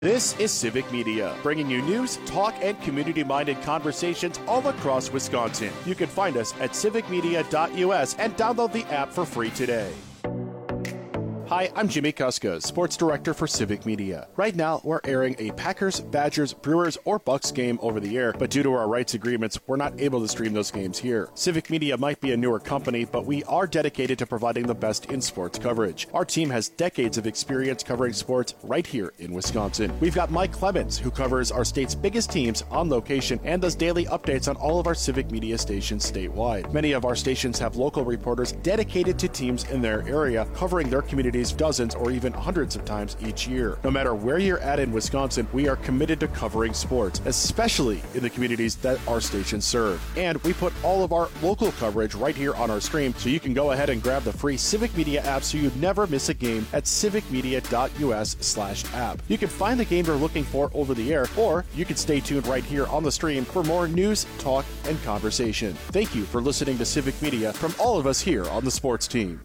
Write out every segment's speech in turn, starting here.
This is Civic Media, bringing you news, talk, and community-minded conversations all across Wisconsin. You can find us at civicmedia.us and download the app for free today. Hi, I'm Jimmy Kuska, Sports Director for Civic Media. Right now, we're airing a Packers, Badgers, Brewers, or Bucks game over the air, but due to our rights agreements, we're not able to stream those games here. Civic Media might be a newer company, but we are dedicated to providing the best in sports coverage. Our team has decades of experience covering sports right here in Wisconsin. We've got Mike Clemens, who covers our state's biggest teams on location and does daily updates on all of our Civic Media stations statewide. Many of our stations have local reporters dedicated to teams in their area, covering their communities dozens or even hundreds of times each year. No matter where you're at in Wisconsin, we are committed to covering sports, especially in the communities that our stations serve. And we put all of our local coverage right here on our stream, so you can go ahead and grab the free Civic Media app so you never miss a game at civicmedia.us/app. You can find the game you're looking for over the air, or you can stay tuned right here on the stream for more news, talk, and conversation. Thank you for listening to Civic Media from all of us here on the sports team.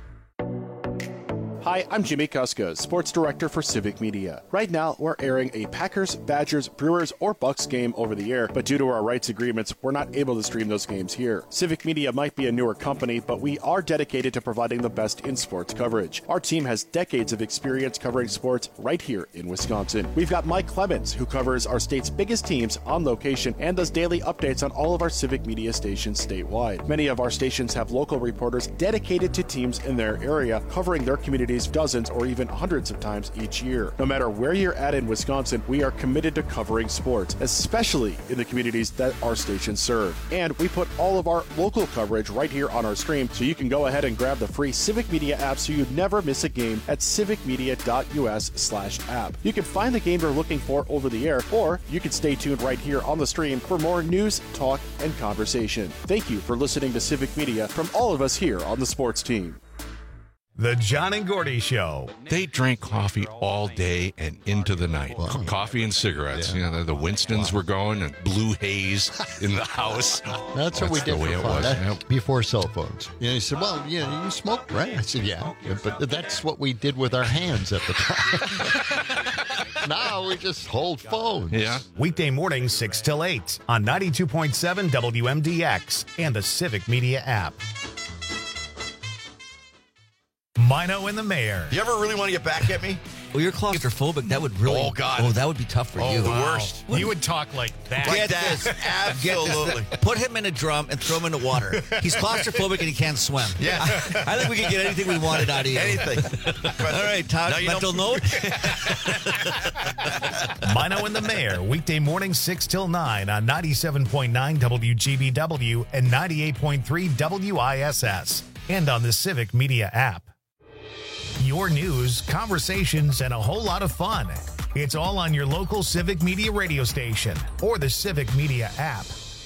Hi, I'm Jimmy Kuska, Sports Director for Civic Media. Right now, we're airing a Packers, Badgers, Brewers, or Bucks game over the air, but due to our rights agreements, we're not able to stream those games here. Civic Media might be a newer company, but we are dedicated to providing the best in sports coverage. Our team has decades of experience covering sports right here in Wisconsin. We've got Mike Clemens, who covers our state's biggest teams on location and does daily updates on all of our Civic Media stations statewide. Many of our stations have local reporters dedicated to teams in their area, covering their communities dozens or even hundreds of times each year. No matter where you're at in Wisconsin, we are committed to covering sports, especially in the communities that our stations serve. And we put all of our local coverage right here on our stream, so you can go ahead and grab the free Civic Media app so you never miss a game at civicmedia.us/app. You can find the game you're looking for over the air, or you can stay tuned right here on the stream for more news, talk, and conversation. Thank you for listening to Civic Media from all of us here on the sports team. The John and Gordy Show. They drank coffee all day and into the night. Wow. Coffee and cigarettes. Yeah. You know, the Winstons were going and blue haze in the house. That's what we did the way for it fun. was. Yep. Before cell phones. You know, he said, well, you smoked, right? I said, yeah. But that's what we did with our hands at the time. Now we just hold phones. Yeah. Weekday mornings 6 till 8 on 92.7 WMDX and the Civic Media app. Mino and the Mayor. You ever really want to get back at me? Well, you're claustrophobic. That would really... Oh, God. Oh, that would be tough for you. The worst. You would talk like that. Like Get that. this. Absolutely. Put him in a drum and throw him in the water. He's claustrophobic and he can't swim. Yeah. I think we could get anything we wanted out of you. Anything. All right, Todd, mental note? Mino and the Mayor, weekday morning 6 till 9 on 97.9 WGBW and 98.3 WISS. And on the Civic Media app. Your news, conversations, and a whole lot of fun. It's all on your local Civic Media radio station or the Civic Media app.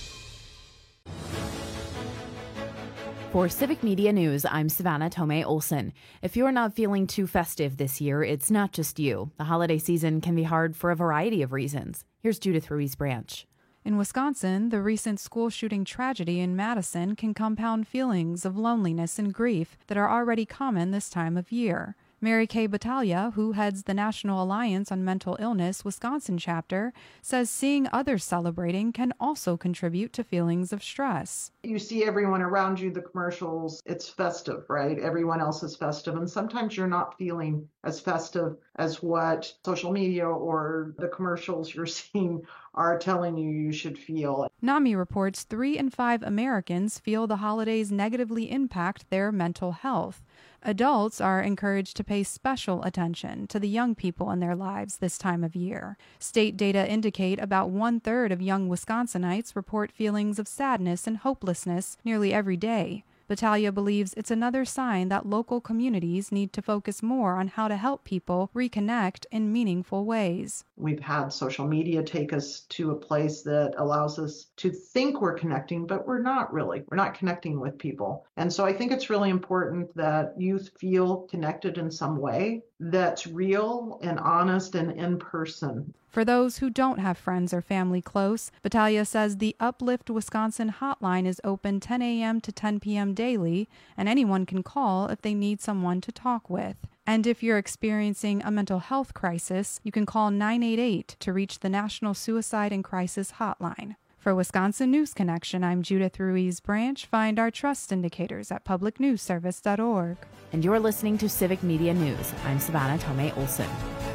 For Civic Media News, I'm Savannah Tomei Olson. If you're not feeling too festive this year, it's not just you. The holiday season can be hard for a variety of reasons. Here's Judith Ruiz Branch. In Wisconsin, the recent school shooting tragedy in Madison can compound feelings of loneliness and grief that are already common this time of year. Mary Kay Battaglia, who heads the National Alliance on Mental Illness Wisconsin chapter, says seeing others celebrating can also contribute to feelings of stress. You see everyone around you, the commercials, it's festive, right? Everyone else is festive. And sometimes you're not feeling as festive as what social media or the commercials you're seeing are telling you should feel. NAMI reports 3 in 5 Americans feel the holidays negatively impact their mental health. Adults are encouraged to pay special attention to the young people in their lives this time of year. State data indicate about 1/3 of young Wisconsinites report feelings of sadness and hopelessness nearly every day. Battaglia believes it's another sign that local communities need to focus more on how to help people reconnect in meaningful ways. We've had social media take us to a place that allows us to think we're connecting, but we're not really. We're not connecting with people. And so I think it's really important that youth feel connected in some way that's real and honest and in person. For those who don't have friends or family close, Battaglia says the Uplift Wisconsin hotline is open 10 a.m. to 10 p.m. daily, and anyone can call if they need someone to talk with. And if you're experiencing a mental health crisis, you can call 988 to reach the National Suicide and Crisis Hotline. For Wisconsin News Connection, I'm Judith Ruiz Branch. Find our trust indicators at publicnewsservice.org. And you're listening to Civic Media News. I'm Savannah Tomei Olson.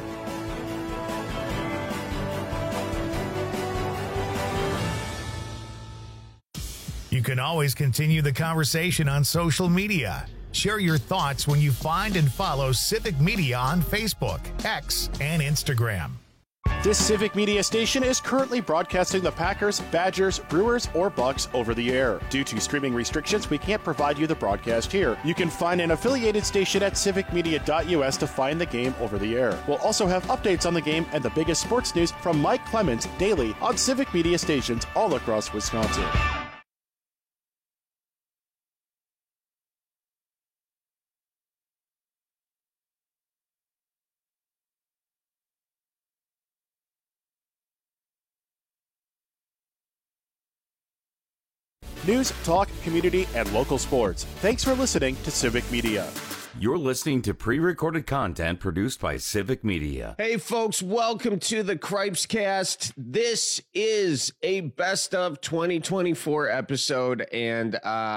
You can always continue the conversation on social media. Share your thoughts when you find and follow Civic Media on Facebook, X, and Instagram. This Civic Media station is currently broadcasting the Packers, Badgers, Brewers, or Bucks over the air. Due to streaming restrictions, we can't provide you the broadcast here. You can find an affiliated station at civicmedia.us to find the game over the air. We'll also have updates on the game and the biggest sports news from Mike Clemens daily on Civic Media stations all across Wisconsin. News, talk, community, and local sports. Thanks for listening to Civic Media. You're listening to pre-recorded content produced by Civic Media. Hey, folks, welcome to the Cripescast. This is a best of 2024 episode, and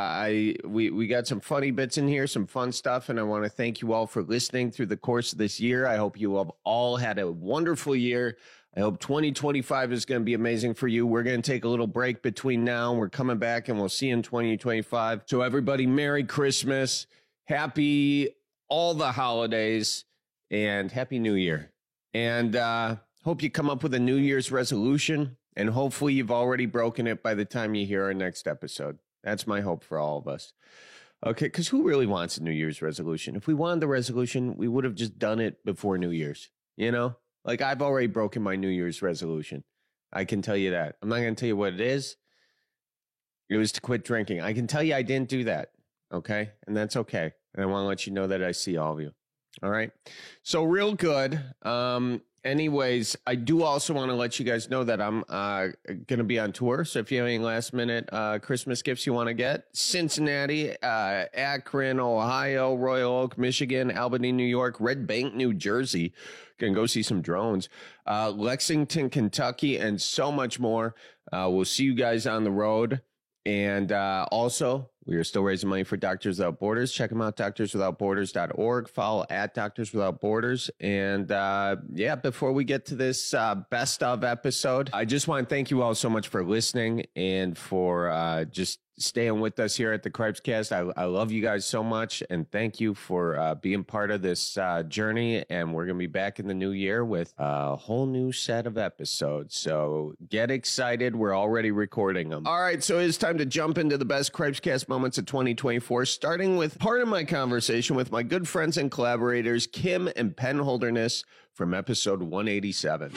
we got some funny bits in here, some fun stuff, and I want to thank you all for listening through the course of this year. I hope you have all had a wonderful year. I hope 2025 is going to be amazing for you. We're going to take a little break between now. We're coming back, and we'll see you in 2025. So everybody, Merry Christmas, Happy all the holidays, and Happy New Year. And hope you come up with a New Year's resolution, and hopefully you've already broken it by the time you hear our next episode. That's my hope for all of us. Okay, because who really wants a New Year's resolution? If we wanted the resolution, we would have just done it before New Year's, you know? Like, I've already broken my New Year's resolution. I can tell you that. I'm not going to tell you what it is. It was to quit drinking. I can tell you I didn't do that, okay? And that's okay. And I want to let you know that I see all of you, all right? So real good. Anyways, I do also want to let you guys know that I'm going to be on tour. So if you have any last-minute Christmas gifts you want to get, Cincinnati, Akron, Ohio, Royal Oak, Michigan, Albany, New York, Red Bank, New Jersey. Can go see some drones. Lexington, Kentucky, and so much more. We'll see you guys on the road. And also, we are still raising money for Doctors Without Borders. Check them out, doctorswithoutborders.org. Follow at Doctors Without Borders. And yeah, before we get to this best of episode, I just want to thank you all so much for listening and for just staying with us here at the Cripescast. I love you guys so much, and thank you for being part of this journey. And we're going to be back in the new year with a whole new set of episodes. So get excited. We're already recording them. All right, so it's time to jump into the best Cripescast moments of 2024, starting with part of my conversation with my good friends and collaborators, Kim and Penn Holderness, from episode 187.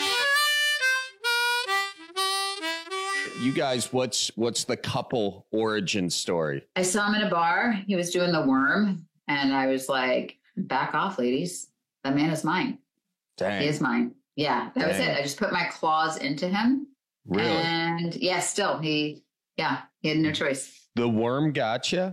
You guys, what's the couple origin story? I saw him in a bar. He was doing the worm. And I was like, back off, ladies. That man is mine. Dang. He is mine. Yeah, that was it. I just put my claws into him. Really? And yeah, still, he had no choice. The worm gotcha?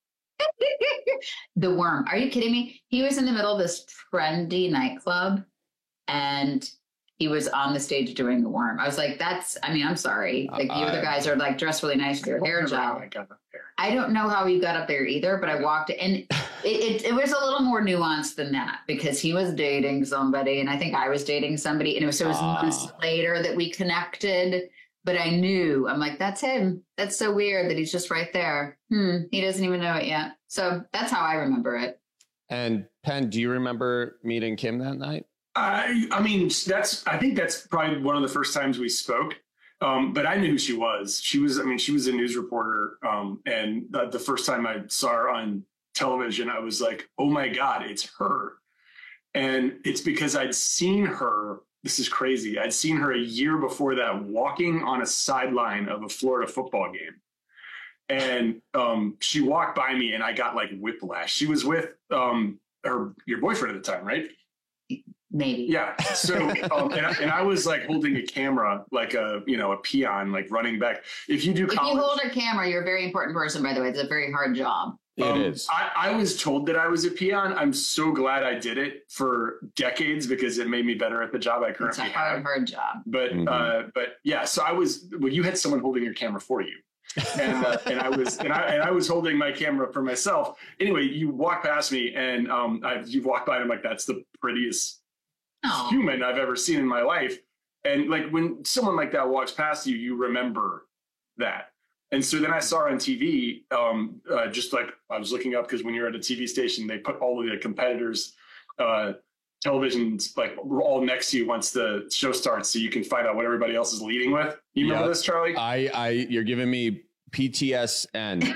The worm. Are you kidding me? He was in the middle of this trendy nightclub and he was on the stage doing the worm. I was like, I'm sorry. Like, you other guys are like dressed really nice with your hair gel. I don't know how he got up there either, but I walked and it was a little more nuanced than that because he was dating somebody and I think I was dating somebody. And it was months later that we connected, but I knew, I'm like, that's him. That's so weird that he's just right there. He doesn't even know it yet. So that's how I remember it. And Penn, do you remember meeting Kim that night? I mean, I think that's probably one of the first times we spoke. But I knew who she was. She was a news reporter. And the first time I saw her on television, I was like, oh my God, it's her. And it's because I'd seen her. This is crazy. I'd seen her a year before that walking on a sideline of a Florida football game. And she walked by me and I got like whiplash. She was with your boyfriend at the time, right? Maybe. Yeah. So, and I was like holding a camera, like a peon, like running back. If you hold a camera, you're a very important person, by the way. It's a very hard job. It is. I was told that I was a peon. I'm so glad I did it for decades because it made me better at the job I currently have. It's a hard job. But yeah, so you had someone holding your camera for you. And I was holding my camera for myself. Anyway, you walk past me and you've walked by and I'm like, that's the prettiest human I've ever seen in my life. And like when someone like that walks past you, you remember that. And so then I saw her on TV, just like I was looking up because when you're at a TV station, they put all of the competitors' televisions like all next to you once the show starts, so you can find out what everybody else is leading with. You remember this, Charlie? You're giving me PTSN.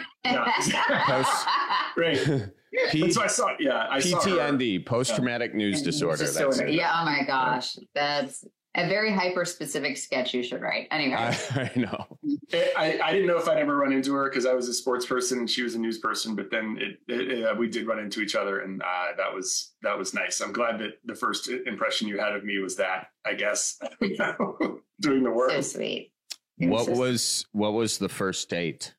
Great. So I saw. Yeah, I saw PTND, post-traumatic news disorder. That's it. Yeah. Oh my gosh, that's a very hyper-specific sketch you should write. Anyway, I know. I didn't know if I'd ever run into her because I was a sports person and she was a news person. But then we did run into each other, and that was nice. I'm glad that the first impression you had of me was that. I guess doing the work. So sweet. What was the first date?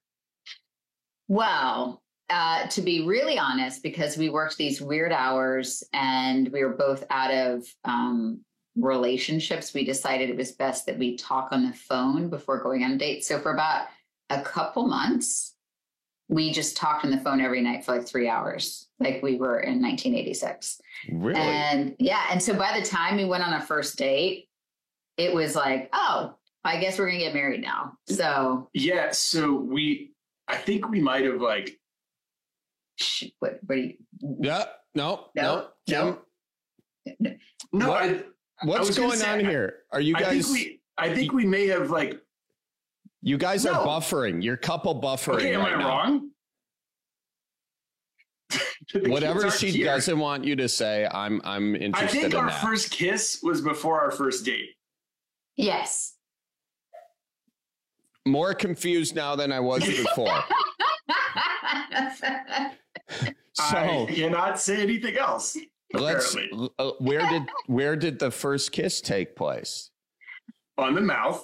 Well, to be really honest, because we worked these weird hours and we were both out of relationships, we decided it was best that we talk on the phone before going on a date. So for about a couple months, we just talked on the phone every night for like 3 hours, like we were in 1986. Really? And yeah. And so by the time we went on a first date, it was like, oh, I guess we're going to get married now. So yeah. So I think we might have like, what are you? Yeah. No. Jim. No. What's going on here? Are you guys? I think we may have like. You guys are buffering. You're couple buffering. Okay, am I wrong? Whatever she doesn't want you to say, I'm interested in that. I think our first kiss was before our first date. Yes. More confused now than I was before. I cannot say anything else. Where did the first kiss take place? On the mouth.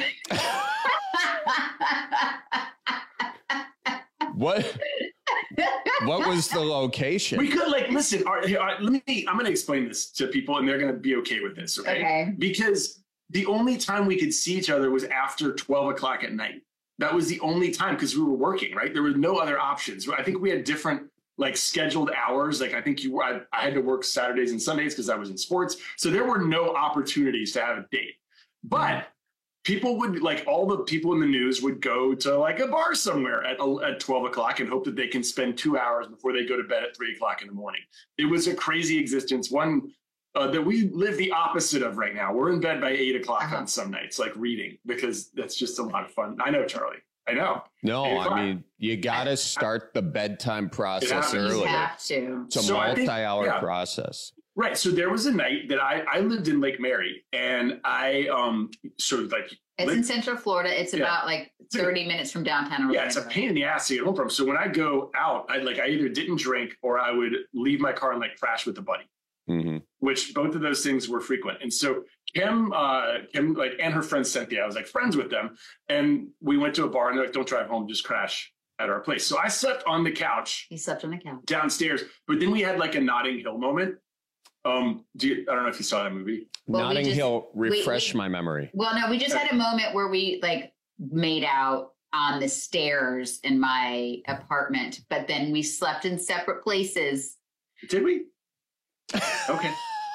What was the location? We could listen. I'm going to explain this to people, and they're going to be okay with this. Okay. Because the only time we could see each other was after 12 o'clock at night. That was the only time because we were working. Right. There were no other options. I think we had different scheduled hours. Like I think I had to work Saturdays and Sundays because I was in sports. So there were no opportunities to have a date. But people would all the people in the news would go to a bar somewhere at 12 o'clock and hope that they can spend 2 hours before they go to bed at 3 o'clock in the morning. It was a crazy existence. One that we live the opposite of right now. We're in bed by 8 o'clock on some nights, reading, because that's just a lot of fun. I know, Charlie. I know. No, I mean, you got to start the bedtime process early. You have to. It's a multi-hour process. Right. So there was a night that I lived in Lake Mary, and I it's in Central Florida. It's about 30 minutes from downtown Orlando. Yeah, it's a pain in the ass to get home from. So when I go out, I either didn't drink or I would leave my car and crash with a buddy. Mm-hmm. Which both of those things were frequent. And so Kim and her friend Cynthia, I was friends with them, and we went to a bar and they're don't drive home, just crash at our place. So I slept on the couch. He slept on the couch downstairs, but then we had a Notting Hill moment. I don't know if you saw that movie. Well, Notting Hill, refresh my memory. Well, no, we just had a moment where we made out on the stairs in my apartment, but then we slept in separate places. Did we? Okay.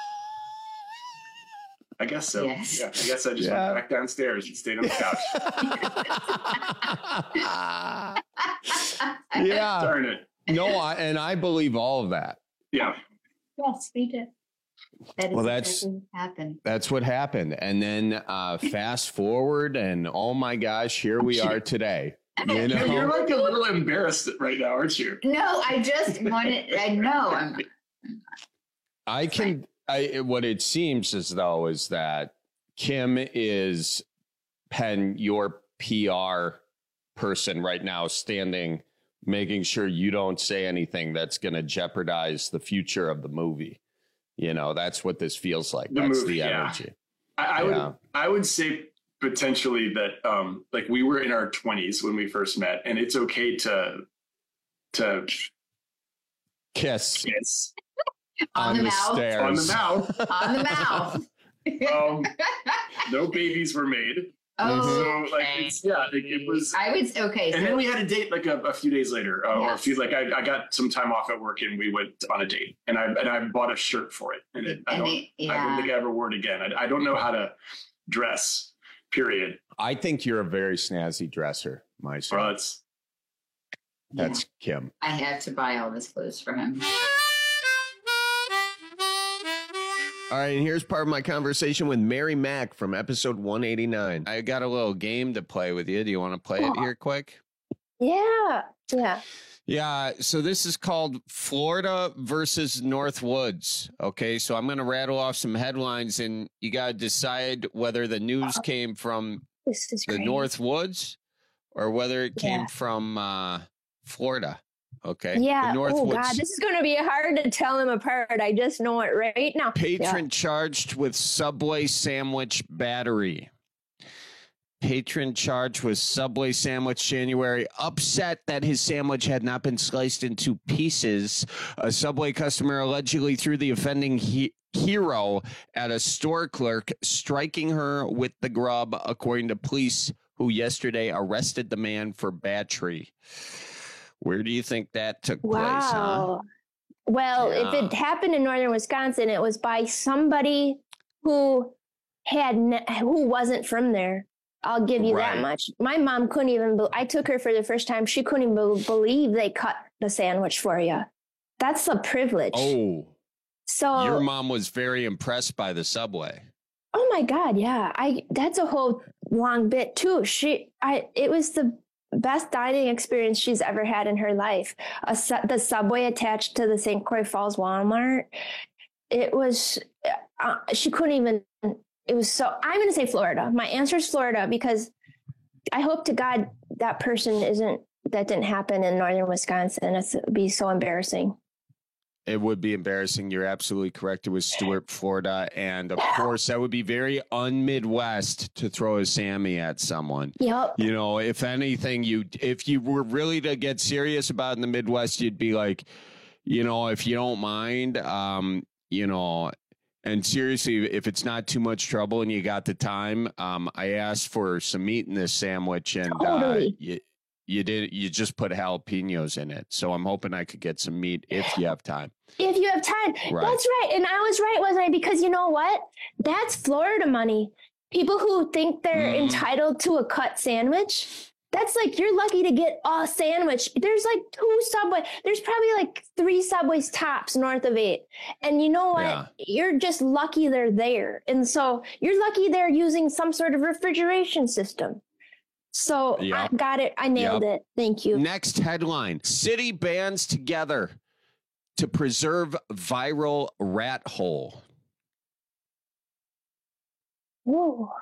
I guess so. Yes. Yeah, I guess I just went back downstairs and stayed on the couch. Yeah. Darn it. No, I believe all of that. Yeah. Yes, we did. That's what happened. That's what happened. And then fast forward, and oh my gosh, here we are today. You know? You're a little embarrassed right now, aren't you? No, I just wanted. I know. What it seems as though is that Kim is your PR person right now, standing, making sure you don't say anything that's going to jeopardize the future of the movie. That's what this feels like. That's the energy. I would say potentially that we were in our 20s when we first met, and it's okay to to kiss on the mouth. stairs. On the mouth. On the mouth. No babies were made. Oh, so like it was. I would okay. And so, then we had a date like a few days later, or a Yes. few like I got some time off at work and we went on a date, and I bought a shirt for it, and I don't think I ever wore it again. I don't know how to dress. Period. I think you're a very snazzy dresser, my son. Well, That's Kim. I had to buy all this clothes for him. All right, and here's part of my conversation with Mary Mack from episode 189. I got a little game to play with you. Do you want to play it here quick? Yeah. Yeah, so this is called Florida versus North Woods. Okay, so I'm going to rattle off some headlines, and you got to decide whether the news came from the great. North Woods or whether it came from Florida. Okay. Yeah. The North Oh Woods. God, this is going to be hard to tell them apart. I just know it right now. Patron charged with Subway sandwich battery. Patron charged with Subway sandwich January, upset that his sandwich had not been sliced into pieces. A Subway customer allegedly threw the offending hero at a store clerk, striking her with the grub, according to police who yesterday arrested the man for battery. Where do you think that took place? Huh? Well, if it happened in northern Wisconsin, it was by somebody who who wasn't from there. I'll give you that much. My mom couldn't even. I took her for the first time. She couldn't even believe they cut the sandwich for you. That's a privilege. Oh, so your mom was very impressed by the Subway. Oh my God, yeah. That's a whole long bit too. It was the best dining experience she's ever had in her life. The Subway attached to the St. Croix Falls Walmart. It was, she couldn't even, it was so, I'm going to say Florida. My answer is Florida because I hope to God that that didn't happen in northern Wisconsin. It would be so embarrassing. It would be embarrassing. You're absolutely correct. It was Stuart, Florida. And of course, that would be very un-Midwest to throw a Sammy at someone. Yep. You know, if anything, if you were really to get serious about it in the Midwest, you'd be like, you know, if you don't mind, you know, and seriously, if it's not too much trouble and you got the time, I asked for some meat in this sandwich and you just put jalapenos in it. So I'm hoping I could get some meat if you have time. If you have time. Right. That's right. And I was right, wasn't I? Because you know what? That's Florida money. People who think they're entitled to a cut sandwich. That's like, you're lucky to get a sandwich. There's like there's probably like 3 Subways tops north of 8. And you know what? Yeah. You're just lucky they're there. And so you're lucky they're using some sort of refrigeration system. So I got it. I nailed it. Thank you. Next headline. City bands together to preserve viral rat hole. Whoa.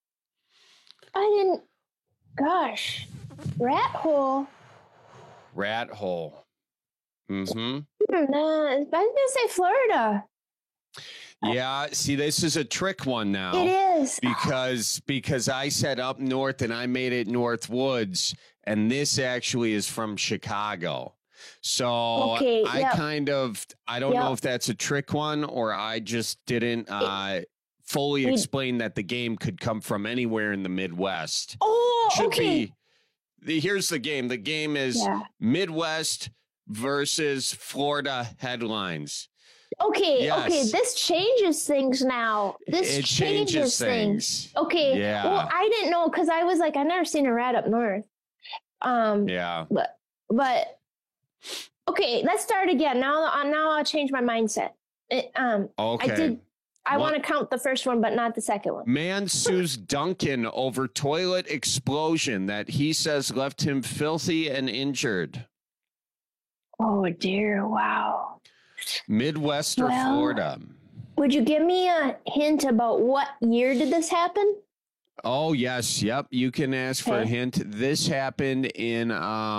Gosh. Rat hole. Rat hole. Mm-hmm. I was going to say Florida. Yeah, see, this is a trick one now. It is. Because I said up north and I made it North Woods, and this actually is from Chicago. So I don't know if that's a trick one or I just didn't fully explain that the game could come from anywhere in the Midwest. Oh, okay. Here's the game. The game is Midwest versus Florida headlines. Okay, yes. Okay, this changes things now. It changes things. Okay, well, I didn't know because I was like, I've never seen a rat up north. But okay, let's start again. Now I'll change my mindset. Okay. I want to count the first one, but not the second one. Man sues Duncan over toilet explosion that he says left him filthy and injured. Oh dear! Wow. Midwest or Florida? Would you give me a hint about what year did this happen? Oh, yes. Yep. You can ask for a hint. This happened in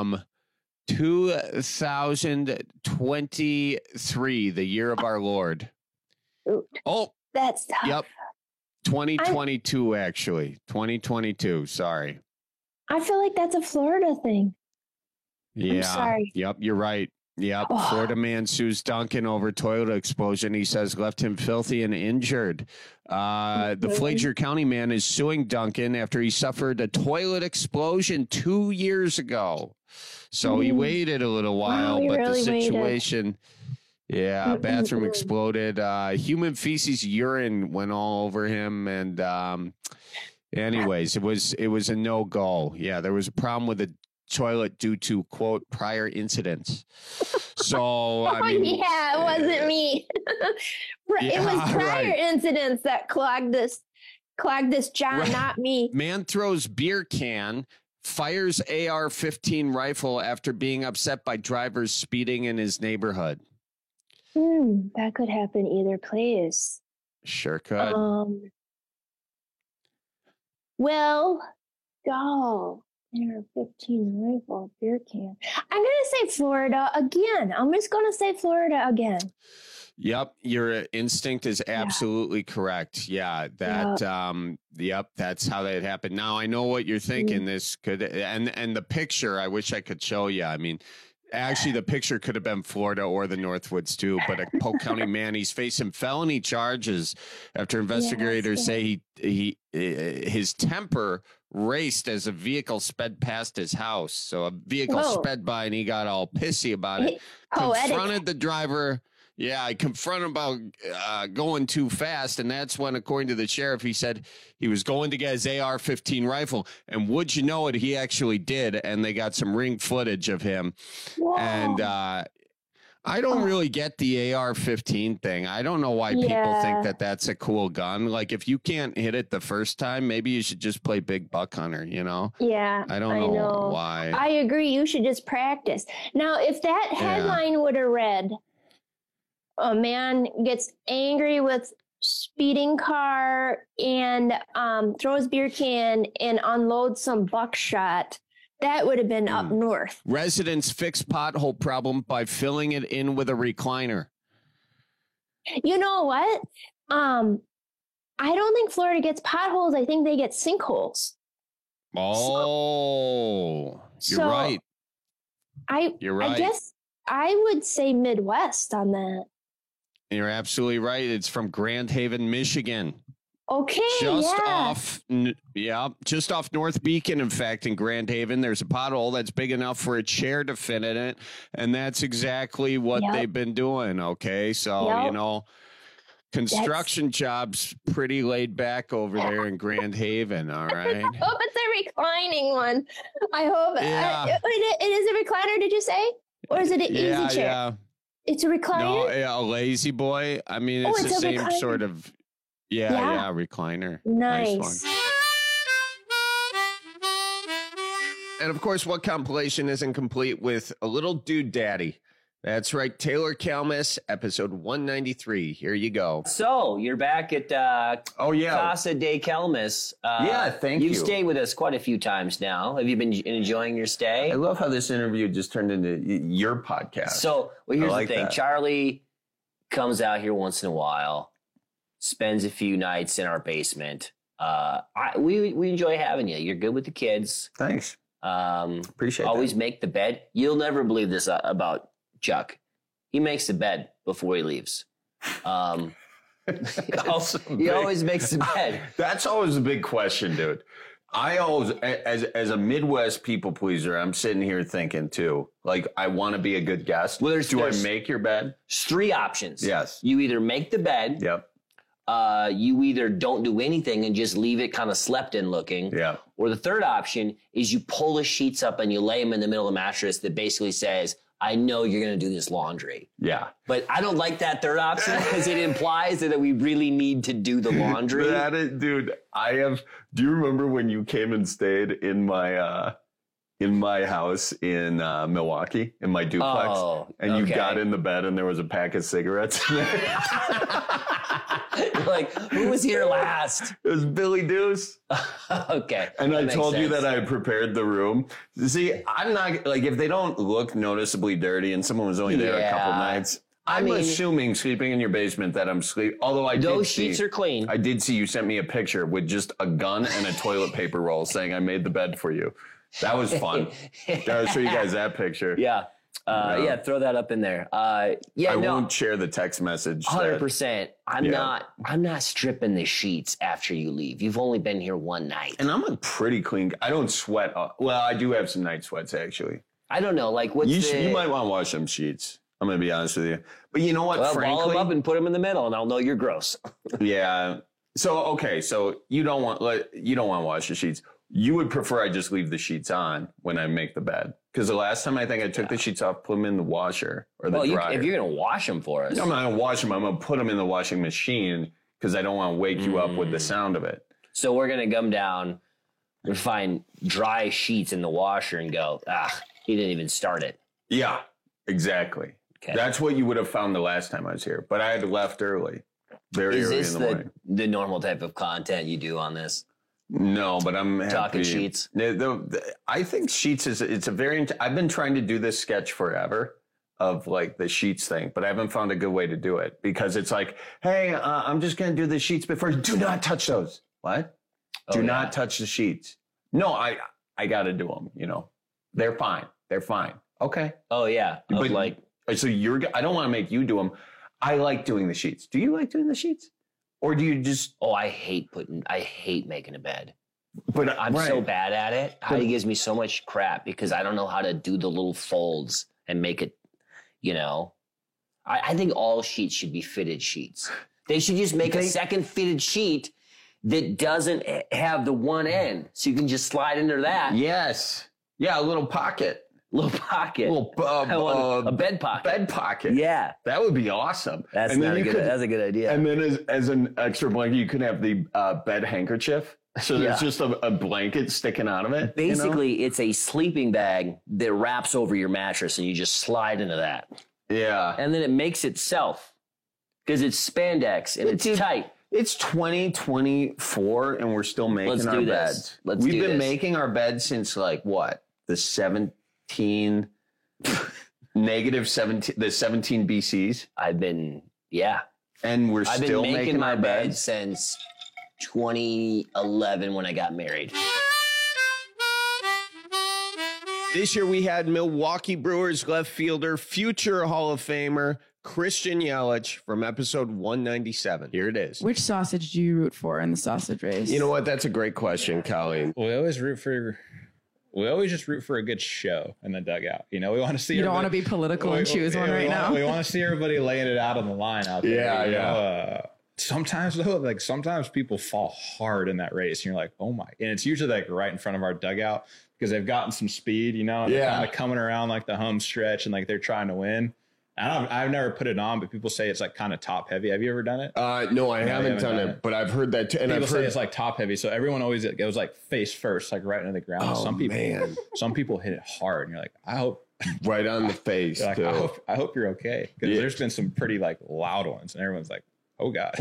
2023, the year of our Lord. Oh, that's tough. Yep. 2022, actually. 2022. Sorry. I feel like that's a Florida thing. Yeah. I'm sorry. Yep. You're right. Yep. Florida man sues Duncan over toilet explosion. He says left him filthy and injured. The Flager County man is suing Duncan after he suffered a toilet explosion 2 years ago. So he waited a little while, but really the situation, bathroom exploded. Human feces, urine went all over him. And anyways, it was a no-go. Yeah, there was a problem with the toilet due to, quote, prior incidents. So, I mean, it wasn't me. It was prior incidents that clogged this John, not me. Man throws beer can, fires AR-15 rifle after being upset by drivers speeding in his neighborhood. That could happen either place. Sure could. Well, go. AR-15 rifle, beer can. I'm going to say Florida again. I'm just going to say Florida again. Yep, your instinct is absolutely correct. Yeah, that's how that happened. Now I know what you're thinking. This could and the picture. I wish I could show you. I mean, actually, the picture could have been Florida or the Northwoods too. But a Polk County man, he's facing felony charges after investigators say his temper raced as a vehicle sped past his house. So a vehicle sped by and he got all pissy about it. Confronted the driver. Yeah, I confronted him about going too fast, and that's when, according to the sheriff, he said he was going to get his AR-15 rifle, and would you know it, he actually did, and they got some ring footage of him. Whoa. And I don't really get the AR-15 thing. I don't know why people think that that's a cool gun. Like, if you can't hit it the first time, maybe you should just play big buck hunter, you know? Yeah, I don't know why. I agree. You should just practice. Now, if that headline would have read, a man gets angry with speeding car and throws beer can and unloads some buckshot, that would have been up north. Residents fix pothole problem by filling it in with a recliner. You know what? I don't think Florida gets potholes. I think they get sinkholes. Oh, you're right. You're right. I guess I would say Midwest on that. You're absolutely right. It's from Grand Haven, Michigan. Okay, just off North Beacon, in fact, in Grand Haven, there's a pothole that's big enough for a chair to fit in it, and that's exactly what they've been doing, okay? So, you know, construction jobs pretty laid back over there in Grand Haven, all right? I hope it's a reclining one. I hope. It is a recliner, did you say? Or is it an easy chair? Yeah. It's a recliner? No, a lazy boy. I mean, it's the same recliner. Sort of. Yeah, recliner. Nice one. And of course, what compilation isn't complete with a little dude daddy? That's right, Taylor Kalmus, episode 193. Here you go. So you're back at Casa de Kalmus. Thank you. You've stayed with us quite a few times now. Have you been enjoying your stay? I love how this interview just turned into your podcast. So, here's the thing. Charlie comes out here once in a while, spends a few nights in our basement. We enjoy having you. You're good with the kids. Thanks. Appreciate always make the bed. You'll never believe this about Chuck. He makes the bed before he leaves. He always makes the bed. That's always a big question, dude. I always, as a Midwest people pleaser, I'm sitting here thinking too, like, I want to be a good guest. Well, do I make your bed? There's three options. Yes. You either make the bed. Yep. You either don't do anything and just leave it kind of slept in looking. Yeah. Or the third option is you pull the sheets up and you lay them in the middle of the mattress that basically says, I know you're going to do this laundry. Yeah. But I don't like that third option because it implies that we really need to do the laundry. Dude, do you remember when you came and stayed in my house in Milwaukee, in my duplex, and you got in the bed and there was a pack of cigarettes in there? Like, who was here last? It was Billy Deuce. Okay. And I told you that I had prepared the room. See, I'm not, like, if they don't look noticeably dirty and someone was only there a couple nights, I'm assuming sleeping in your basement that I'm sleeping. Although those sheets are clean. I did see you sent me a picture with just a gun and a toilet paper roll saying I made the bed for you. That was fun. I'll show you guys that picture. Yeah. Yeah, throw that up in there. I won't share the text message. 100%. I'm not stripping the sheets after you leave. You've only been here one night. And I'm a pretty clean. I don't sweat. Well, I do have some night sweats actually. I don't know. Like, you might want to wash them sheets. I'm going to be honest with you. But you know what? Well, frankly, ball them up and put them in the middle, and I'll know you're gross. Yeah. So you don't want to wash the sheets. You would prefer I just leave the sheets on when I make the bed. Because the last time I think I took the sheets off, put them in the washer or the dryer. If you're going to wash them for us. No, I'm not going to wash them. I'm going to put them in the washing machine because I don't want to wake you up with the sound of it. So we're going to come down and find dry sheets in the washer and go, he didn't even start it. Yeah, exactly. Okay. That's what you would have found the last time I was here. But I had left early. Very early in the morning. Is this the normal type of content you do on this? No, but I'm talking happy. sheets. I think sheets it's a very. I've been trying to do this sketch forever of like the sheets thing, but I haven't found a good way to do it because it's like, hey, I'm just going to do the sheets before. Do not touch those. What? Do not touch the sheets. No, I got to do them. You know, they're fine. They're fine. Okay. Oh yeah. But so I don't want to make you do them. I like doing the sheets. Do you like doing the sheets? Or do you just... Oh, I hate making a bed. But I'm so bad at it. Heidi gives me so much crap because I don't know how to do the little folds and make it, you know. I think all sheets should be fitted sheets. They should just make a second fitted sheet that doesn't have the one end. So you can just slide into that. Yes. Yeah, a little pocket. A bed pocket. Bed pocket. Yeah. That would be awesome. That's a good idea. And then as an extra blanket, you could have the bed handkerchief. So there's just a blanket sticking out of it. Basically, it's a sleeping bag that wraps over your mattress and you just slide into that. Yeah. And then it makes itself because it's spandex and it's tight. It's 2024 and we're still making our beds. We've been making our beds since like what? The 17 BCs. And we're still making my our bed beds since 2011 when I got married. This year we had Milwaukee Brewers left fielder, future Hall of Famer Christian Yelich from episode 197. Here it is. Which sausage do you root for in the sausage race? You know what? That's a great question, Colleen. We always just root for a good show in the dugout. You know, we want to see. You don't want to be political and choose one right now. We want to see everybody laying it out on the line out there. Yeah. Sometimes though, sometimes people fall hard in that race, and you're like, oh my! And it's usually like right in front of our dugout because they've gotten some speed, you know, and they're kind of coming around like the home stretch, and like they're trying to win. I've never put it on, but people say it's like kind of top heavy. Have you ever done it? No, I haven't done it, but I've heard that too. And people say it's like top heavy. So everyone always goes like face first, like right into the ground. Oh, some people hit it hard and you're like, I hope right on the face. Like, I hope you're okay. Because there's been some pretty like loud ones and everyone's like, oh God.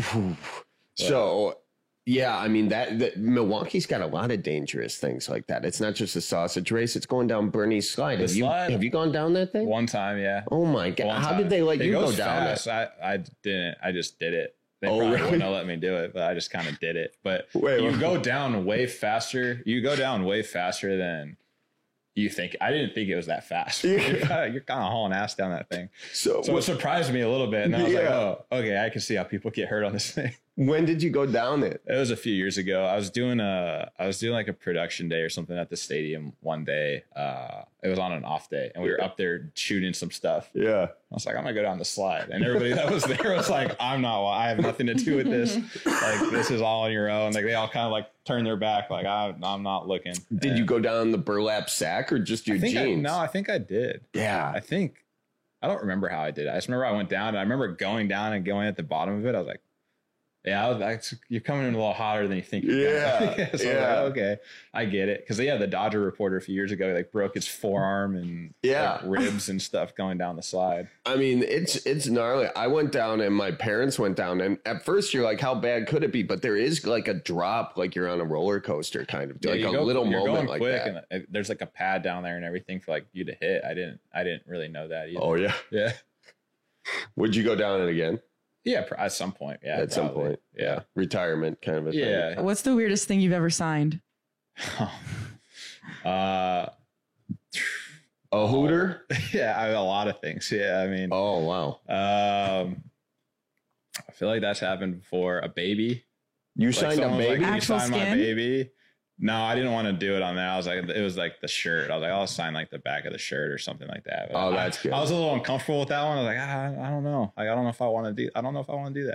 So yeah, I mean that Milwaukee's got a lot of dangerous things like that. It's not just a sausage race. It's going down Bernie's slide. Have you gone down that thing? One time, yeah. Oh my God. How did they let you go down it? I didn't. I just did it. They probably wouldn't have let me do it, but I just kind of did it. But you go down way faster. You go down way faster than you think. I didn't think it was that fast. You're kind of hauling ass down that thing. So it surprised me a little bit. And I was like, oh, okay, I can see how people get hurt on this thing. When did you go down it? It was a few years ago. I was doing like a production day or something at the stadium one day. It was on an off day and we were up there shooting some stuff. Yeah. I was like, I'm gonna go down the slide. And everybody that was there was like, I have nothing to do with this. Like, this is all on your own. Like, they all kind of like turned their back. Like, I'm not looking. Did you go down the burlap sack or just your jeans? I think I did. Yeah. I don't remember how I did it. I just remember I went down and I remember going down and going at the bottom of it. I was like, you're coming in a little hotter than you think. So I was like, okay, I get it. Because the Dodger reporter a few years ago like broke his forearm and like, ribs and stuff going down the slide. I mean, it's gnarly. I went down and my parents went down, and at first you're like, how bad could it be? But there is like a drop, like you're on a roller coaster, kind of like a little moment like that. And there's like a pad down there and everything for like you to hit. I didn't really know that either. Oh yeah, yeah. Would you go down it again? Yeah, at some point. Yeah, at some point. Yeah, retirement kind of a thing. What's the weirdest thing you've ever signed? A hooter? Yeah, a lot of things. Yeah, I mean. Oh, wow. I feel like that's happened before. A baby. You signed a baby? Like, Actual you signed skin? my baby. No, I didn't want to do it on that. I was like, it was like the shirt. I was like, I'll sign like the back of the shirt or something like that. But that's good. I was a little uncomfortable with that one. I was like, I don't know. Like, I don't know if I want to do. I don't know if I want to do that.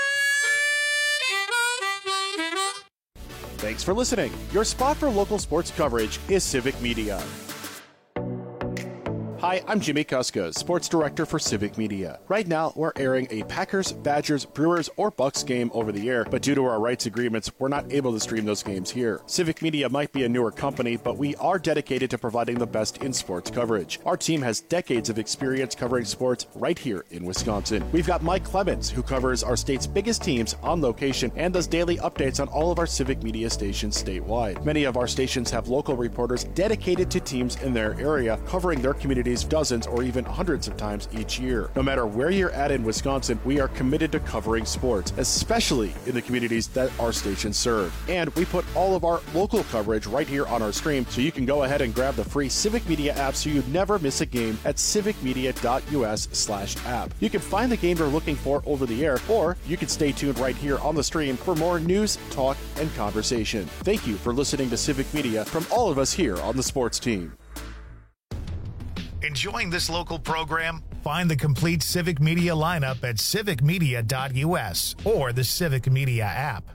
Thanks for listening. Your spot for local sports coverage is Civic Media. Hi, I'm Jimmy Kuska, Sports Director for Civic Media. Right now, we're airing a Packers, Badgers, Brewers, or Bucks game over the air, but due to our rights agreements, we're not able to stream those games here. Civic Media might be a newer company, but we are dedicated to providing the best in sports coverage. Our team has decades of experience covering sports right here in Wisconsin. We've got Mike Clemens, who covers our state's biggest teams on location and does daily updates on all of our Civic Media stations statewide. Many of our stations have local reporters dedicated to teams in their area, covering their communities dozens or even hundreds of times each year. No matter where you're at in Wisconsin, we are committed to covering sports, especially in the communities that our stations serve. And we put all of our local coverage right here on our stream, so you can go ahead and grab the free Civic Media app so you never miss a game at civicmedia.us/app. You can find the game you're looking for over the air, or you can stay tuned right here on the stream for more news, talk, and conversation. Thank you for listening to Civic Media from all of us here on the sports team. Enjoying this local program? Find the complete Civic Media lineup at civicmedia.us or the Civic Media app.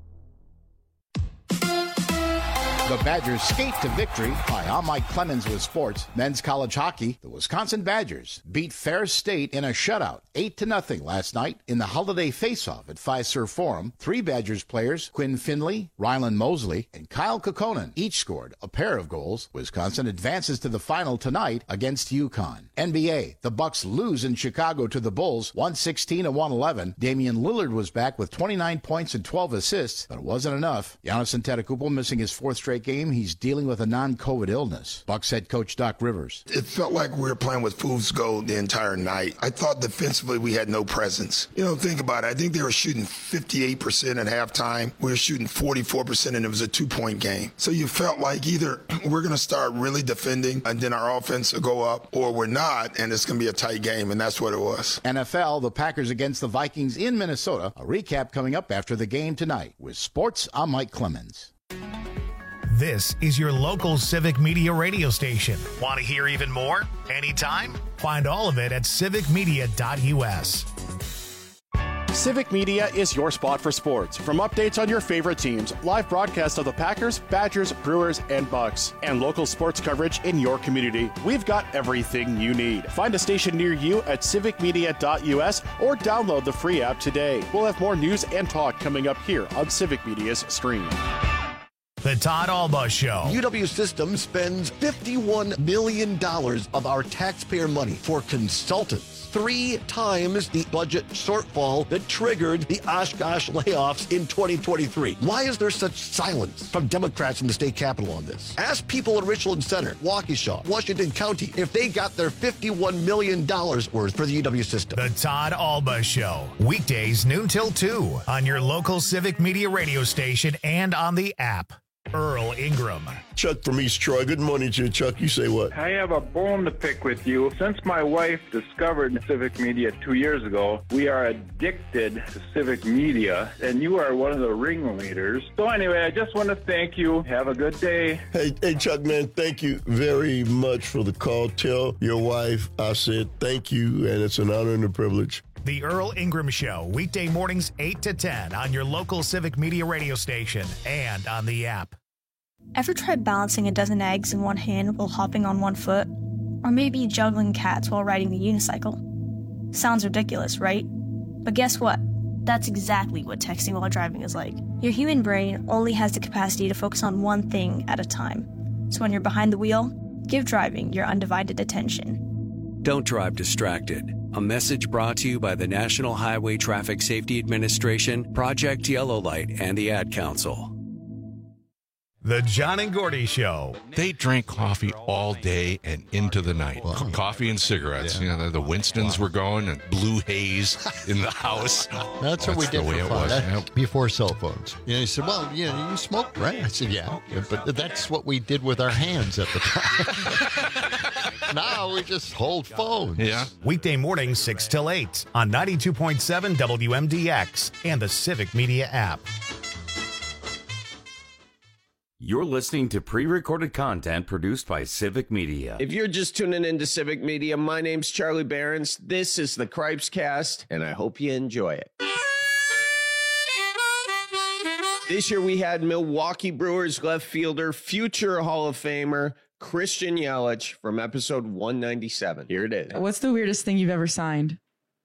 The Badgers skate to victory. Hi, I'm Mike Clemens with sports. Men's college hockey. The Wisconsin Badgers beat Ferris State in a shutout, 8-0 last night in the holiday face-off at Fiserv Forum. 3 Badgers players, Quinn Finley, Ryland Mosley, and Kyle Kokkonen, each scored a pair of goals. Wisconsin advances to the final tonight against UConn. NBA, the Bucks lose in Chicago to the Bulls, 116-111. Damian Lillard was back with 29 points and 12 assists, but it wasn't enough. Giannis Antetokounmpo missing his 4th straight game. He's dealing with a non-COVID illness. Bucks head coach Doc Rivers. It felt like we were playing with fool's gold the entire night. I thought defensively we had no presence. You know, think about it. I think they were shooting 58% at halftime. We were shooting 44%, and it was a 2-point game. So you felt like either we're going to start really defending and then our offense will go up, or we're not, and it's going to be a tight game, and that's what it was. NFL, the Packers against the Vikings in Minnesota. A recap coming up after the game tonight. With sports, I'm Mike Clemens. This is your local Civic Media radio station. Want to hear even more? Anytime? Find all of it at civicmedia.us. Civic Media is your spot for sports. From updates on your favorite teams, live broadcasts of the Packers, Badgers, Brewers, and Bucks, and local sports coverage in your community, we've got everything you need. Find a station near you at civicmedia.us or download the free app today. We'll have more news and talk coming up here on Civic Media's stream. The Todd Alba Show. UW Systems spends $51 million of our taxpayer money for consultants. 3 times the budget shortfall that triggered the Oshkosh layoffs in 2023. Why is there such silence from Democrats in the state capitol on this? Ask people in Richland Center, Waukesha, Washington County, if they got their $51 million worth for the UW system. The Todd Alba Show. Weekdays noon till 2 on your local Civic Media radio station and on the app. Earl Ingram. Chuck from East Troy. Good morning to you, Chuck. You say what? I have a bone to pick with you. Since my wife discovered Civic Media 2 years ago, we are addicted to Civic Media, and you are one of the ringleaders. So anyway, I just want to thank you. Have a good day. Hey, Chuck, man, thank you very much for the call. Tell your wife I said thank you, and it's an honor and a privilege. The Earl Ingram Show, weekday mornings 8 to 10 on your local Civic Media radio station and on the app. Ever tried balancing a dozen eggs in one hand while hopping on one foot? Or maybe juggling cats while riding the unicycle? Sounds ridiculous, right? But guess what? That's exactly what texting while driving is like. Your human brain only has the capacity to focus on one thing at a time. So when you're behind the wheel, give driving your undivided attention. Don't drive distracted. A message brought to you by the National Highway Traffic Safety Administration, Project Yellow Light, and the Ad Council. The John and Gordy Show. They drank coffee all day and into the night. Wow. Coffee and cigarettes. Yeah. You know, the Winstons were going and blue haze in the house. That's what we did for fun. Before cell phones. You know, he said, well, you know, you smoked, right? I said, yeah. But that's what we did with our hands at the time. Now we just hold phones. Yeah. Weekday mornings 6 till 8 on 92.7 WMDX and the Civic Media app. You're listening to pre-recorded content produced by Civic Media. If you're just tuning into Civic Media, my name's Charlie Behrens. This is the Cripes Cast, and I hope you enjoy it. This year we had Milwaukee Brewers left fielder, future Hall of Famer, Christian Yelich from episode 197. Here it is. What's the weirdest thing you've ever signed?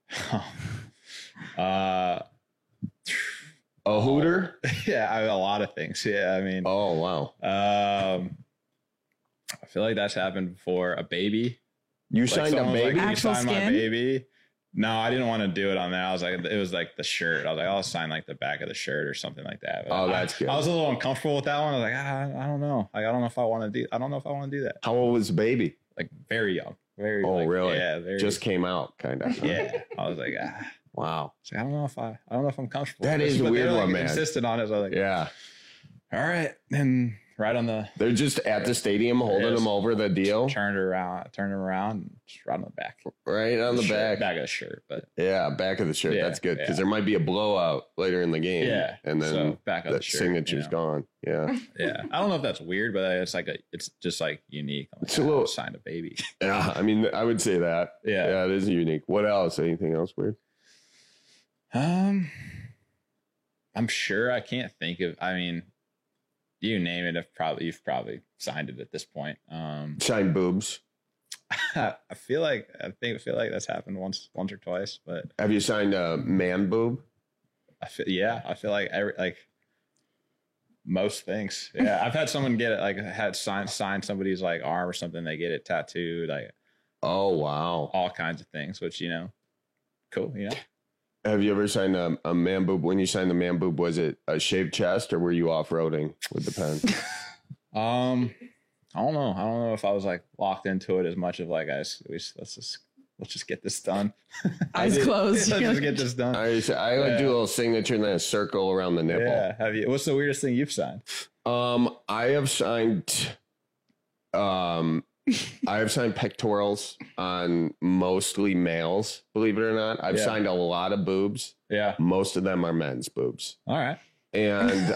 A hooter? Yeah, I have a lot of things. Yeah, I mean. Oh, wow. I feel like that's happened before. A baby. You signed a baby? Like, actual skin? My baby. No, I didn't want to do it on that. I was like, it was like the shirt. I was like, I'll sign like the back of the shirt or something like that. But that's good. I was a little uncomfortable with that one. I was like, I don't know. Like, I don't know if I want to do that. How old was the baby? Like very young. Very. Oh, like, really? Yeah. Very, just came out, kind of. Yeah. I was like, Wow. So I don't know if I'm comfortable. That is a weird one, man. Insisted on it. So I was like, yeah. All right. And right on the. They're just at the stadium holding them over the deal. Turned him around, just right on the back. Right on the back. Back of the shirt, but. Yeah, back of the shirt. That's good because there might be a blowout later in the game. Yeah. And then back of the shirt, signature's gone. Yeah. Yeah. I don't know if that's weird, but it's just like unique. I'm like, it's a little. Sign a baby. Yeah. I mean, I would say that. Yeah. Yeah, it is unique. What else? Anything else weird? I'm sure I can't think of. I mean, you name it. You've probably signed it at this point. Signed boobs. I feel like that's happened once or twice. But have you signed a man boob? I feel like most things. Yeah, I've had someone get it. Like had sign somebody's like arm or something. They get it tattooed. Like, oh wow, all kinds of things. Which cool. Have you ever signed a man boob? When you signed the man boob, was it a shaved chest or were you off-roading with the pen? I don't know. I don't know if I was like locked into it as much of like, let's just get this done. Eyes closed. Let's just get this done. I would do a little signature and then a circle around the nipple. Yeah. Have you? What's the weirdest thing you've signed? I have signed pectorals on mostly males, believe it or not. I've signed a lot of boobs. Yeah. Most of them are men's boobs. All right. And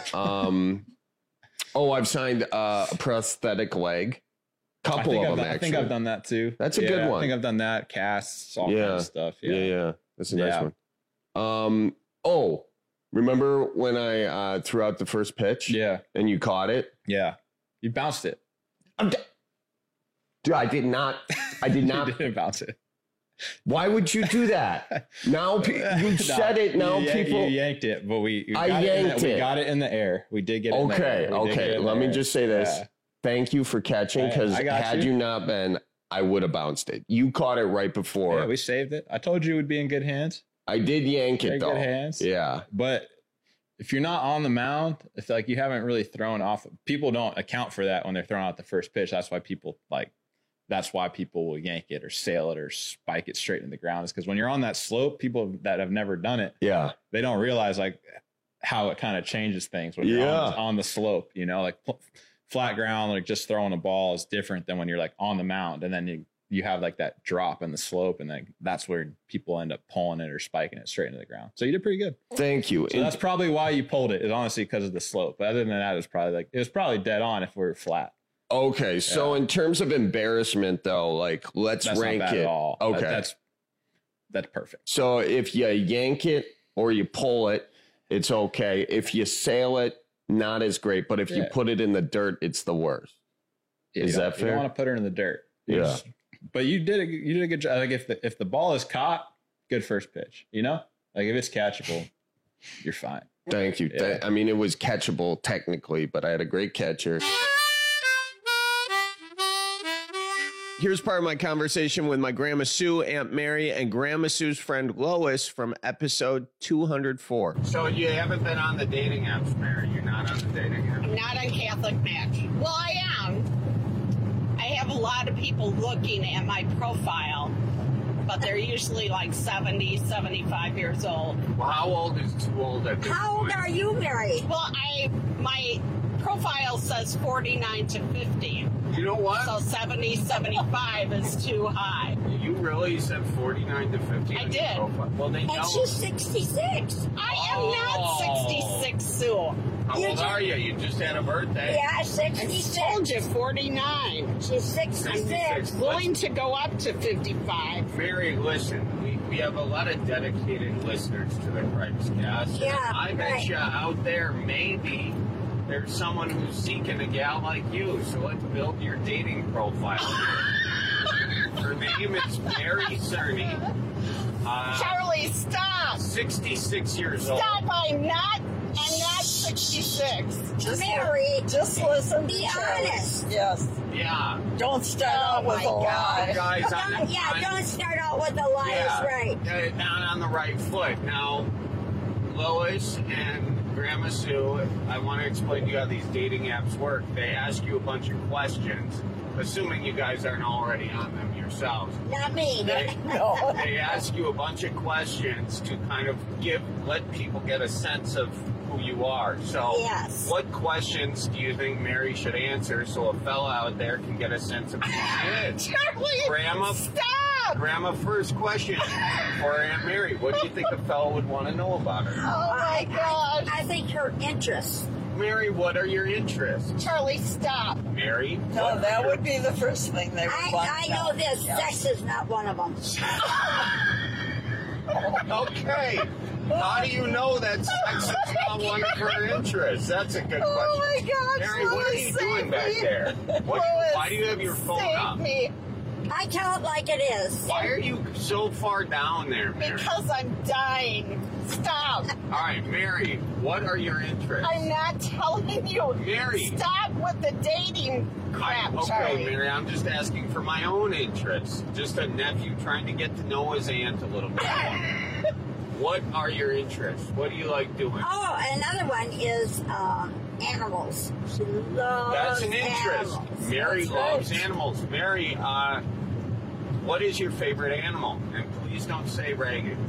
I've signed a prosthetic leg. Couple of them, actually. I think I've done that too. That's a good one. I think I've done that. Casts, all kinds of stuff. Yeah. That's a nice one. Remember when I threw out the first pitch? Yeah. And you caught it? Yeah. You bounced it. Dude, I did not. You didn't bounce it. Why would you do that? Now you said it. Now people. You yanked it, but we got it in the air. We did get it in the air. Okay. Let me just say this. Yeah. Thank you for catching, because had you not been, I would have bounced it. You caught it right before. Yeah, we saved it. I told you it would be in good hands. I did yank it, though. Good hands. Yeah. But if you're not on the mound, it's like you haven't really thrown off. People don't account for that when they're throwing out the first pitch. That's why people will yank it or sail it or spike it straight in the ground. Is because when you're on that slope, people that have never done it, they don't realize like how it kind of changes things when you're on the slope. Like flat ground, like just throwing a ball is different than when you're like on the mound, and then you have like that drop in the slope, and then that's where people end up pulling it or spiking it straight into the ground. So you did pretty good. Thank you. So that's probably why you pulled it, is honestly because of the slope. But other than that, it was probably dead on if we were flat. Okay, so in terms of embarrassment, though, like that's rank not bad it. At all. Okay, that's perfect. So if you yank it or you pull it, it's okay. If you sail it, not as great. But if you put it in the dirt, it's the worst. Is that fair? You don't want to put her in the dirt. But you did a good job. Like if the ball is caught, good first pitch. Like if it's catchable, you're fine. Thank you. Yeah. I mean, it was catchable technically, but I had a great catcher. Here's part of my conversation with my Grandma Sue, Aunt Mary, and Grandma Sue's friend Lois from episode 204. So you haven't been on the dating apps, Mary? You're not on the dating apps? I'm not on Catholic Match. Well, I am. I have a lot of people looking at my profile, but they're usually like 70, 75 years old. Well, how old is too old at this How point? old are you, Mary? Well, my profile says 49 to 50. You know what? So 70, 75 is too high. You really said 49 to 50? I did. Well, they know. And she's 66. I am not 66, Sue. How old are you? You just had a birthday. Yeah, 66. I told you, 49. She's 66. Willing to go up to 55. Mary, listen, we have a lot of dedicated listeners to the Cripes Cast. Yeah, I bet right. you out there, maybe there's someone who's seeking a gal like you. So let's build your dating profile. Her name is Mary Cerny. Charlie, stop. 66 years old. Stop, I'm not 66. Mary, just listen. Be honest. Yes. Yeah. Don't start out with a lie. Guys, Don't start out with a lie. Yeah, Is right. Not on the right foot. Now, Lois and Grandma Sue, I want to explain to you how these dating apps work. They ask you a bunch of questions, assuming you guys aren't already on them yourselves. Not me. They ask you a bunch of questions to kind of let people get a sense of who you are. So, Yes. What questions do you think Mary should answer so a fella out there can get a sense of who she is? Charlie, Grandma, stop. Grandma, first question for Aunt Mary. What do you think a fella would want to know about her? Oh my God. I think her interests. Mary, what are your interests? Charlie, stop. Mary? No, that would be the first thing they would want. I know this. Yes. Sex is not one of them. Okay. How do you know that sex is not one of her interests? That's a good question. Oh my God, Mary, what are you doing back there? Why do you have your phone up? Me. I tell it like it is. Why are you so far down there, Mary? Because I'm dying. Stop. All right, Mary, what are your interests? I'm not telling you. Mary. Stop with the dating crap, Okay, Charlie. Mary, I'm just asking for my own interests. Just a nephew trying to get to know his aunt a little bit more. What are your interests? What do you like doing? Oh, another one is animals. She loves That's an interest. animals. Mary That's loves right. animals. Mary, what is your favorite animal? And please don't say Reagan.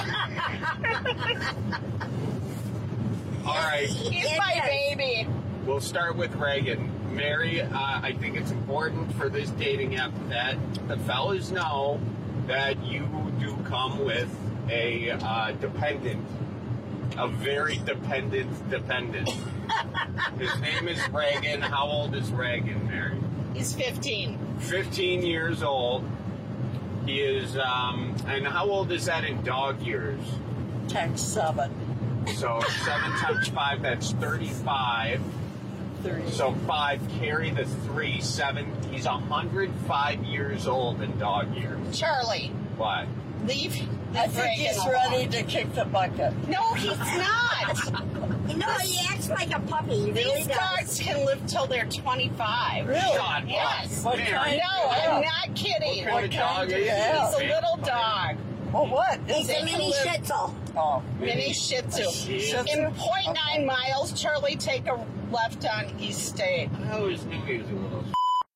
All right. He's my baby. We'll start with Reagan. Mary, I think it's important for this dating app that the fellas know that you do come with a dependent, a very dependent. His name is Reagan. How old is Reagan, Mary? He's 15. 15 years old. He is, and how old is that in dog years? Times 7. So 7 times 5, that's 35. 30. So 5, carry the 3, 7. He's 105 years old in dog years. Charlie, What? leave. I think he's ready to kick the bucket. No, he's not. No, he acts like a puppy. He really These dogs can live till they're 25. Really? Shut up. Yes. What kind? No, I'm not kidding. What kind of dog is he? He's a little dog. Well, what? He's a mini Shih Tzu. Oh, mini Shih Tzu. In 0.9 miles, Charlie, take a left on East State. I always knew he was a little.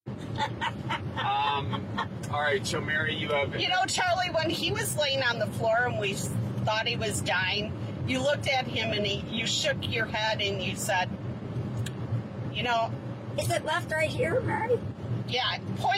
All right, so Mary, you have. You know, Charlie, when he was laying on the floor and we thought he was dying, you looked at him and you shook your head and you said, you know. Is it left right here, Mary? Yeah,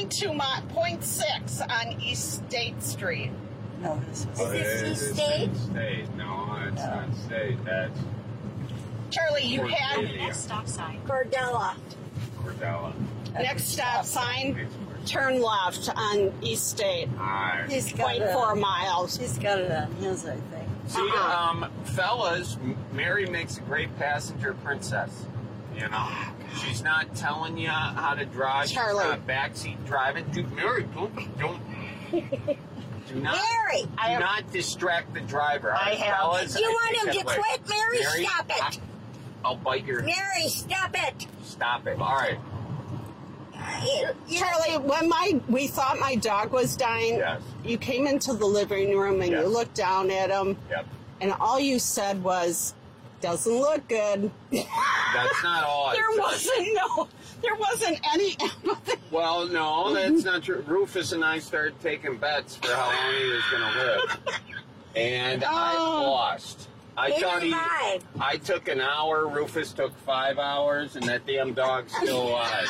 0.6 on East State Street. No, this is. Is this East State? State. No, it's not State. That's. Charlie, you had. Next stop sign. Cordella. Cordella. Next stop sign. Turn left on East State. Alright. He's got 0.4 miles. He's got it on his, I think. See, fellas, Mary makes a great passenger princess. You know, she's not telling you how to drive. Charlie. She's not backseat driving. Dude, Mary, don't. Do not, Mary! Do not distract the driver. I have. Fellas, You I want take him that to away. quit, Mary? Stop it. I'll bite your. Mary, stop it. Stop it. All right. Charlie, when we thought my dog was dying, Yes. you came into the living room and Yes. you looked down at him, Yep. and all you said was, "Doesn't look good." That's not all I said. There wasn't any empathy. Well, no, that's not true. Rufus and I started taking bets for how long he was going to live. And I lost. I took an hour, Rufus took 5 hours, and that damn dog's still alive.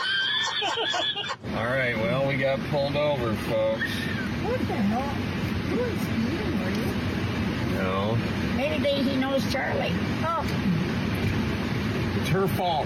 All right, well, we got pulled over, folks. What the hell? Who is he? No. Maybe he knows Charlie. Oh. It's her fault.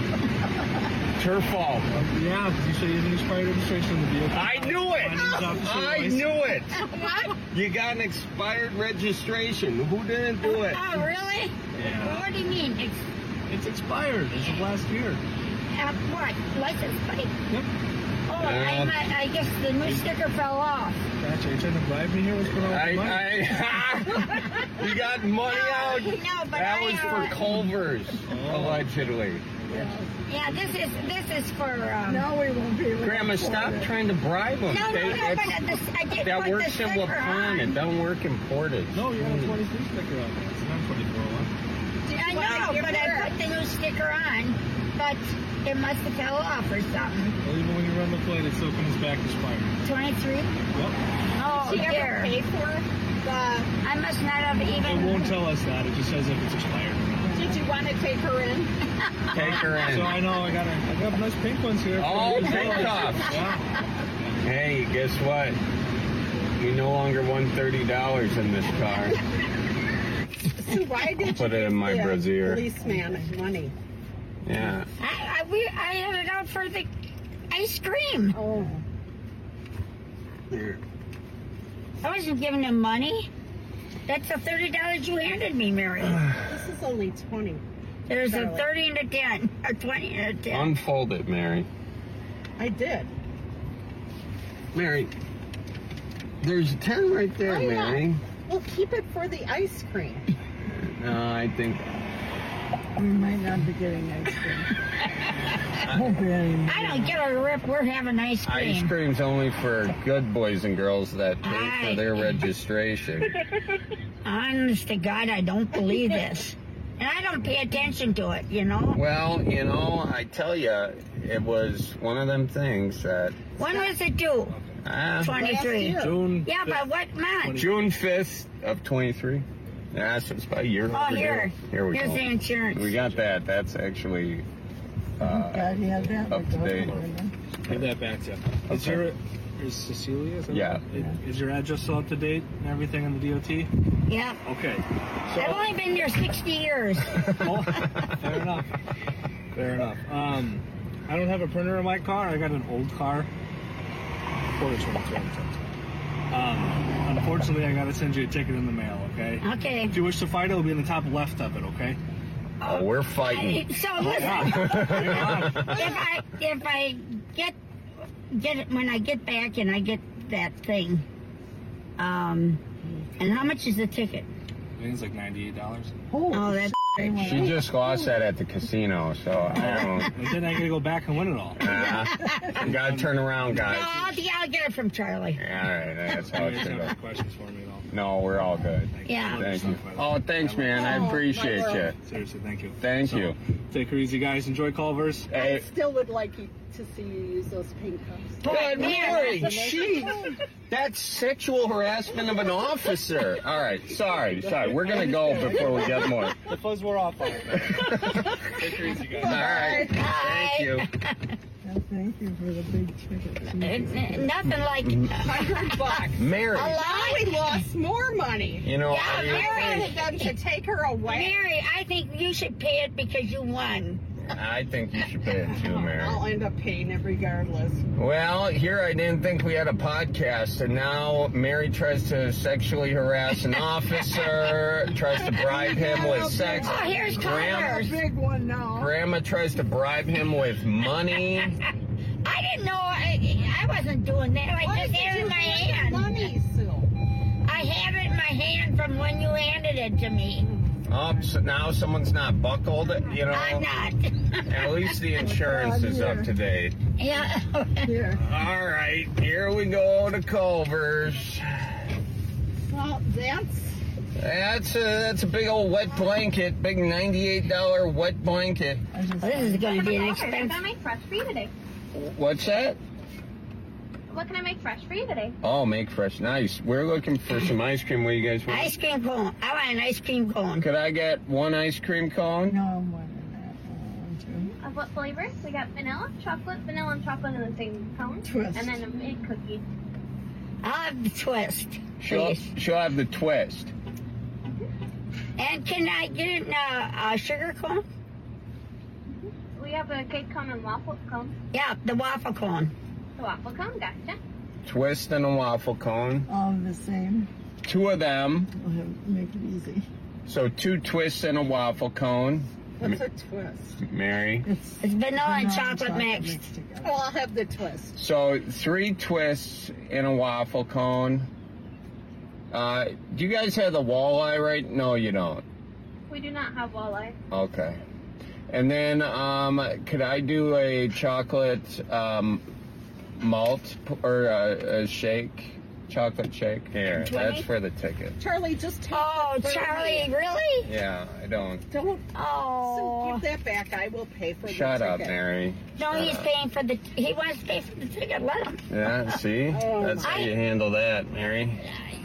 It's her fault. Yeah, you say you have an expired registration in the vehicle. I knew it! I knew it! What? You got an expired registration. Who didn't do it? Oh, really? Yeah. Well, what do you mean? It's expired. It's of last year. What? License plate? Yep. Oh, I guess the new sticker fell off. Gotcha. You trying to bribe me here? What's going on with the money? You got money out? No, but that was for Culver's, allegedly. Yeah, this is for. No, we won't be. Grandma, stop trying to bribe them. No, I did that put works the in sticker Waupun. It don't work in Portage. No, you got a 23 sticker on. It's not 24 one. I know, but I put the new sticker on, but it must have fell off or something. Well, even when you run the plate, it still comes back expired. 23? Yep. Oh, Did you dear. ever pay for it? I must not have It even. won't tell us that. It just says if it's expired. Did you want to take her in? Take her in. So I know I got nice pink ones here. Oh, pink cups. Yeah. Hey, guess what? We no longer won $30 in this car. So why did you Put it in my give the brassiere. policeman money? Yeah. I had it out for the ice cream. Oh. I wasn't giving him money. That's the $30 you handed me, Mary. This is only 20. There's Charlie. a 30 and a 10, or 20 and a 10. Unfold it, Mary. I did. Mary, there's a 10 right there, Why not? Mary. Well, keep it for the ice cream. No, I think... We might not be getting ice cream. I don't get a rip. We're having ice cream. Ice cream's only for good boys and girls that pay for their registration. Honest to God, I don't believe this. And I don't pay attention to it, you know? Well, you know, I tell you, it was one of them things that... When was it due? 23. June. Yeah, but what month? June 5th of 23. Yeah, so it's about a year Oh, overdue. here. Here we Here's go. the insurance. We got that. That's actually up to date. Give that back to you. Is Cecilia? Yeah. Is your address still up to date and everything on the DOT? Yeah. Okay. I've only been there 60 years. Fair enough. Fair enough. I don't have a printer in my car. I got an old car. Unfortunately, I got to send you a ticket in the mail, okay? Okay. If you wish to fight, it'll be in the top left of it, okay? Oh, we're fighting. So listen, if I get it when I get back and I get that thing, and how much is the ticket? I think it's like $98. Oh, that's She just lost that at the casino, so I don't... And then I got to go back and win it all. You gotta turn around, No, guys. I'll get it from Charlie. All right, that's how it You should have any go. questions for me at all? No, we're all good. Yeah. Thank you. Oh, thanks, man. I appreciate you. Seriously, thank you. Thank So, you. Take her easy, guys. Enjoy Culver's. I still would like you to see you use those pink cups. Good Mary, that's sexual harassment of an officer. All right, sorry. We're gonna go before we get more. The fuzz wore off on it. Take her easy, guys. All right, thank you. Thank you for the big ticket. Nothing like $100. Mary. Now we lost more money. You know, Yeah, I wanted them to take her away. Mary, I think you should pay it because you won. I think you should pay it too, Mary. I'll end up paying it regardless. Well, here I didn't think we had a podcast, and now Mary tries to sexually harass an officer, tries to bribe him with sex. Oh, here's A big one now. Grandma tries to bribe him with money. I didn't know. I wasn't doing that. I just had it in my hand. Money, Sue. I have it in my hand from when you handed it to me. Oh, so now someone's not buckled, you know? I'm not. At least the insurance is up to date. Yeah. All right, here we go to Culver's. Well, that's a big old wet blanket, big $98 wet blanket. This is going to be an What expensive. can I make fresh for you today? What's that? What can I make fresh for you today? Oh, make fresh. Nice. We're looking for some ice cream. What do you guys want? Ice cream cone. I want an ice cream cone. Could I get one ice cream cone? No, Of what flavors? We got vanilla, vanilla, and chocolate in the same cone. Twist. And then a big cookie. I'll have the twist. She'll have the twist. And can I get a sugar cone? We have a cake cone and waffle cone. Yeah, the waffle cone. The waffle cone, gotcha. Twist and a waffle cone. All the same. 2 of them. Make it easy. So 2 twists and a waffle cone. What's a twist? Mary. It's vanilla and chocolate mixed. Oh, I'll have the twist. So 3 twists in a waffle cone. Do you guys have the walleye right? No, you don't. We do not have walleye. Okay. And then could I do a chocolate malt or a shake? Chocolate shake? Here, that's for the ticket. Charlie, just take Oh, Charlie, really? Yeah, I don't. Don't. Oh. So give that back. I will pay for the ticket. Shut up, Mary. No, Shut he's up. paying for he wants to pay for the ticket. Let him. Yeah, see? That's how you handle that, Mary.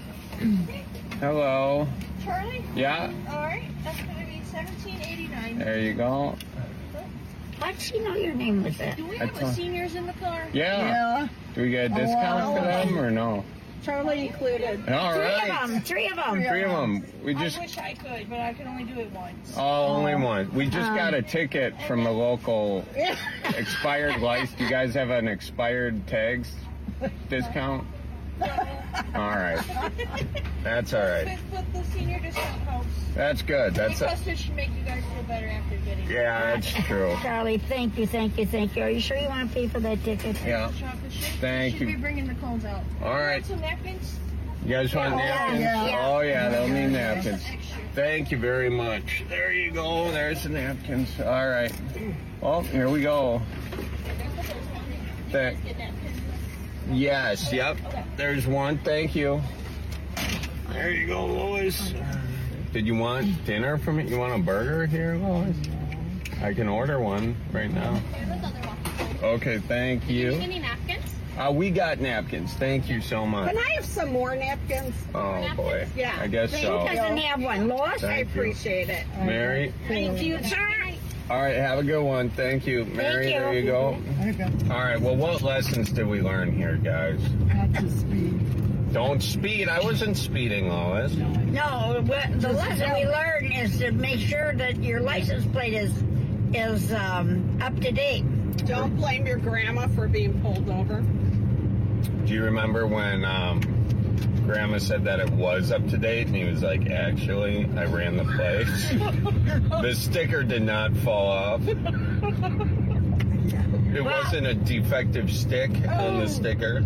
Hello. Charlie? Yeah? All right, that's going to be $17.89. There you go. How'd she know your name was that? Do we have seniors in the car? Yeah. Do we get a discount for them or no? Charlie included. All right. Three of them. 3 of them. We just. I wish I could, but I can only do it once. Oh, only one. We just got a ticket from the local expired license. Do you guys have an expired tags discount? All right. That's all right. But the senior discount helps. That's good. That's Plus, it should make you guys feel better after getting it. Yeah, that's true. Charlie, thank you. Are you sure you want to pay for that ticket? Yeah. Thank Should be you. bringing the cones out. All right. Want some napkins? You guys want napkins? Yeah. Oh, yeah, they'll need napkins. Thank you very much. There you go. There's the napkins. All right. Well, here we go. Yes, yep. There's one. Thank you. There you go, Lois. Did you want dinner from it? You want a burger here, Lois? I can order one right now. Okay, thank you. Any napkins? We got napkins. Thank you so much. Can I have some more napkins? Oh, boy. Yeah. I guess so. Who doesn't have one? Lois, I Thank you. appreciate it. Mary? Thank you, sir. All right, have a good one. Thank you. Mary, you. there you go. All right, well, what lessons did we learn here, guys? Not to speed. Don't speed. I wasn't speeding, Lois. No, the lesson we learned is to make sure that your license plate is up to date. Don't blame your grandma for being pulled over. Do you remember when Grandma said that it was up to date, and he was like, actually, I ran the place. The sticker did not fall off. It wasn't a defective stick on the sticker.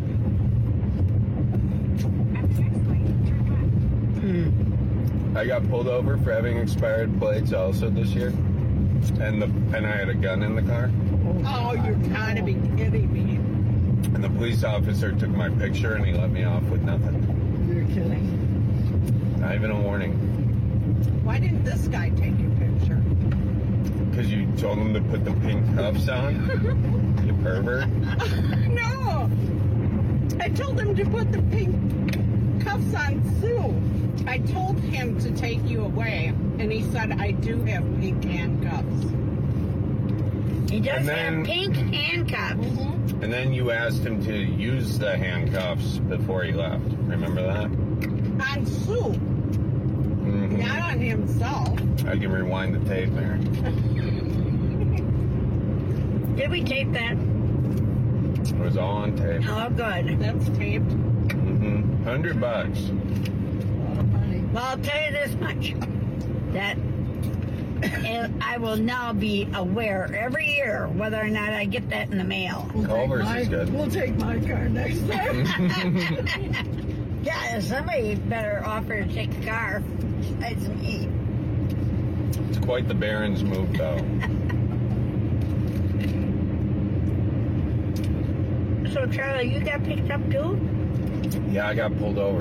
I got pulled over for having expired plates also this year, and I had a gun in the car. Oh, you're gotta be kidding me. And the police officer took my picture and he let me off with nothing. You're kidding. Not even a warning. Why didn't this guy take your picture? Because you told him to put the pink cuffs on? You pervert. No! I told him to put the pink cuffs on Sue. I told him to take you away, and he said, I do have pink handcuffs. He does And then- have pink handcuffs. And then you asked him to use the handcuffs before he left. Remember that? On Sue, Mhm. not on himself. I can rewind the tape there. Did we tape that? It was all on tape. Oh, good. That's taped. Mm-hmm. $100. Well, I'll tell you this much. That I will now be aware every year whether or not I get that in the mail. Culver's is good. We'll take my car next time. Yeah, somebody better offer to take the car. That's me. It's quite the Barron's move, though. So, Charlie, you got picked up too? Yeah, I got pulled over.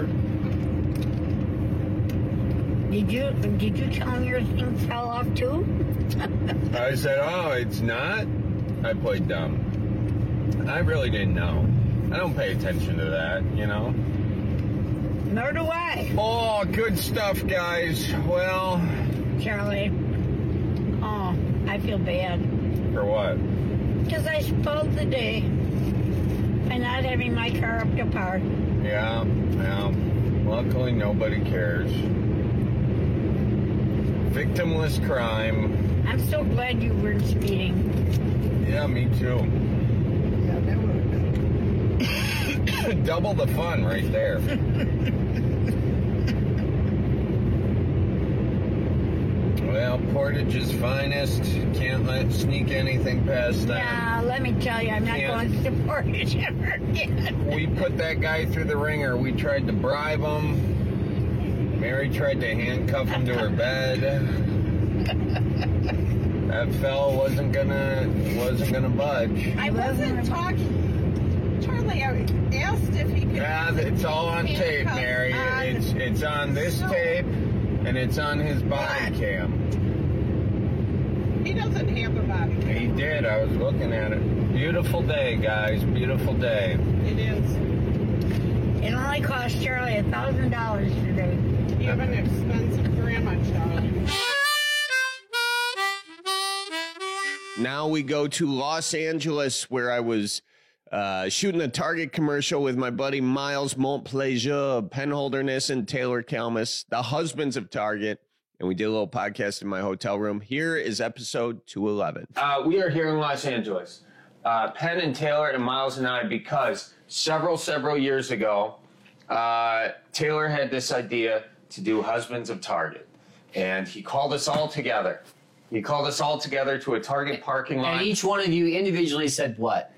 Did you tell him your thing fell off too? I said, oh, it's not? I played dumb. I really didn't know. I don't pay attention to that, you know? Nor do I. Oh, good stuff, guys. Well... Charlie, oh, I feel bad. For what? Because I spoiled the day by not having my car up to par. Yeah, well, luckily nobody cares. Victimless crime. I'm so glad you weren't speeding. Yeah, me too. Yeah, that would have been... Double the fun right there. Well, Portage's finest. Can't sneak anything past that. Yeah, let me tell you, I'm not going to Portage ever again. We put that guy through the ringer. We tried to bribe him. Mary tried to handcuff him to her bed. That fella wasn't gonna budge. I wasn't talking. Charlie, I asked if he could. Yeah, it's all on tape, Mary. It's on this tape, and it's on his body cam. He doesn't have a body cam. He did. I was looking at it. Beautiful day, guys. Beautiful day. It is. It only cost Charlie $1,000 today. You have an expensive grandma, Charlie. Now we go to Los Angeles, where I was shooting a Target commercial with my buddy Miles Montplaisir, Penholderness, and Taylor Kalmus, the husbands of Target. And we did a little podcast in my hotel room. Here is episode 211. We are here in Los Angeles, Penn and Taylor and Miles and I, because several years ago, Taylor had this idea to do Husbands of Target. And he called us all together. He called us all together to a Target parking lot. And each one of you individually said what?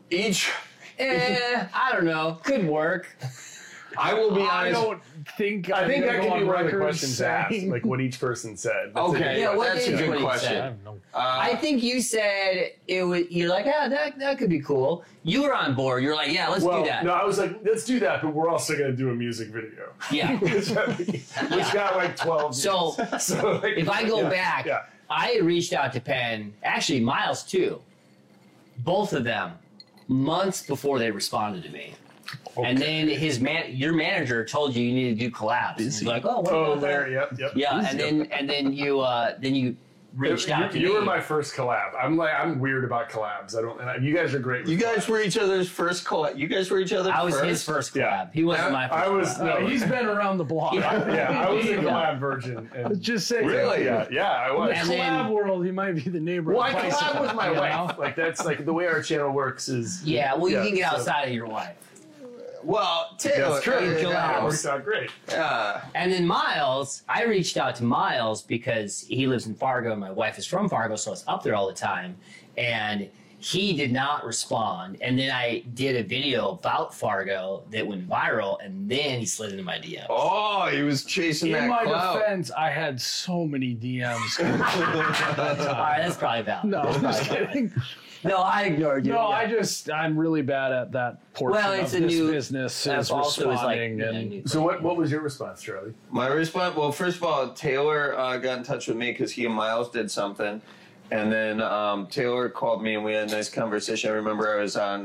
I don't know. Could work. I will be honest. I think that could be one of the questions asked, like what each person said. That's that's a good question. I think you said it was. You're like, that could be cool. You were on board. You're like, yeah, let's do that. No, I was like, let's do that, but we're also going to do a music video. Yeah, which got like 12. So like, if I go back, I had reached out to Penn, actually Miles too, both of them, months before they responded to me. Okay. And then your manager told you needed to do collabs. And he's like, what about there, that? Yep. Yeah, and then you reached out to me. You were my first collab. I'm weird about collabs. You guys are great. You guys were each other's first collab. You guys were each other's. I was his first collab. Yeah. He wasn't my first. No, he's been around the block. I was a collab virgin. Just say really. Yeah, I was. In the collab world, he might be the neighbor. Well, I collab with my wife. Like that's like the way our channel works is. Yeah, well, you can get outside of your wife. Well, Taylor, that's true. It worked out great. Yeah. And then Miles, I reached out to Miles because he lives in Fargo and my wife is from Fargo, so I was up there all the time. And he did not respond. And then I did a video about Fargo that went viral, and then he slid into my DM. Oh, he was chasing that clout. In my defense, I had so many DMs. All right, that's probably valid. No, I'm just kidding. No, I ignored you. No, I'm really bad at that portion of this business. Is responding. So what was your response, Charlie? My response, well, first of all, Taylor got in touch with me because he and Miles did something. And then Taylor called me and we had a nice conversation. I remember I was on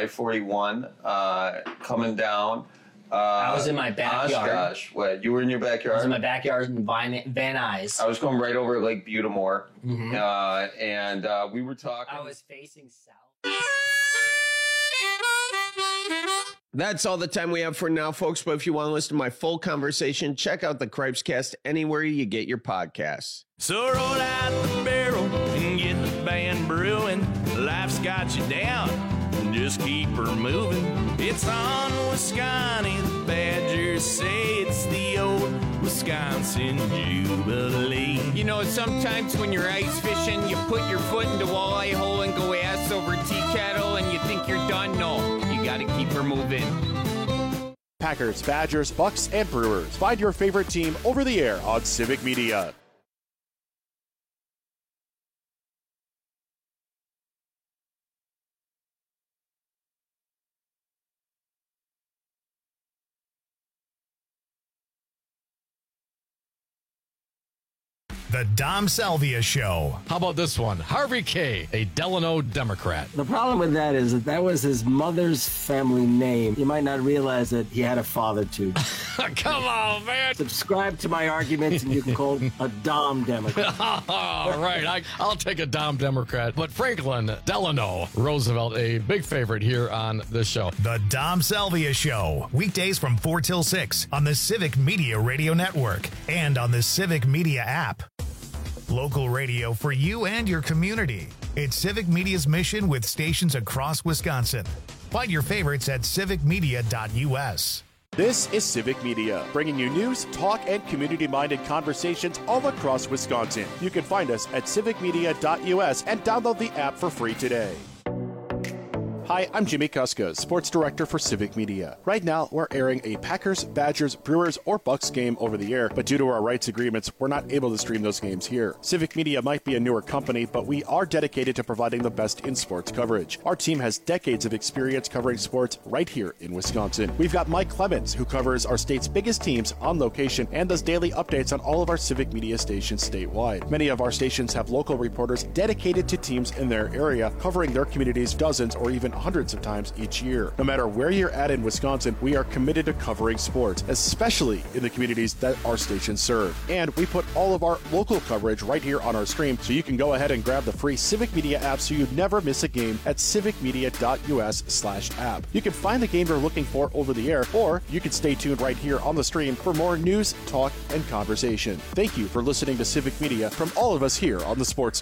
I-41 coming down. I was in my backyard. Gosh, what? You were in your backyard? I was in my backyard in Van Nuys. I was going right over Lake Butamore. Mm-hmm. And we were talking. I was facing south. That's all the time we have for now, folks. But if you want to listen to my full conversation, check out the Cripescast anywhere you get your podcasts. So roll out the barrel and get the band brewing. Life's got you down. Just keep her moving. It's on Wisconsin. The Badgers say it's the old Wisconsin Jubilee. You know, sometimes when you're ice fishing, you put your foot in the walleye hole and go ass over tea kettle and you think you're done. No, you got to keep her moving. Packers, Badgers, Bucks, and Brewers. Find your favorite team over the air on Civic Media. The Dom Salvia Show. How about this one? Harvey K., a Delano Democrat. The problem with that is that was his mother's family name. You might not realize that he had a father, too. Come on, man. Subscribe to my arguments and you can call a Dom Democrat. All right, I'll take a Dom Democrat. But Franklin Delano Roosevelt, a big favorite here on this show. The Dom Salvia Show. Weekdays from 4 till 6 on the Civic Media Radio Network and on the Civic Media app. Local radio for you and your community. It's Civic Media's mission with stations across Wisconsin. Find your favorites at civicmedia.us. This is Civic Media, bringing you news, talk, and community-minded conversations all across Wisconsin. You can find us at civicmedia.us and download the app for free today. Hi, I'm Jimmy Kuska, Sports Director for Civic Media. Right now, we're airing a Packers, Badgers, Brewers, or Bucks game over the air, but due to our rights agreements, we're not able to stream those games here. Civic Media might be a newer company, but we are dedicated to providing the best in sports coverage. Our team has decades of experience covering sports right here in Wisconsin. We've got Mike Clemens, who covers our state's biggest teams on location and does daily updates on all of our Civic Media stations statewide. Many of our stations have local reporters dedicated to teams in their area, covering their communities dozens or even hundreds of times each year. No matter where you're at in Wisconsin, we are committed to covering sports, especially in the communities that our stations serve. And we put all of our local coverage right here on our stream, so you can go ahead and grab the free Civic Media app so you never miss a game at civicmedia.us/app. You can find the game you're looking for over the air, or you can stay tuned right here on the stream for more news, talk, and conversation. Thank you for listening to Civic Media from all of us here on the Sports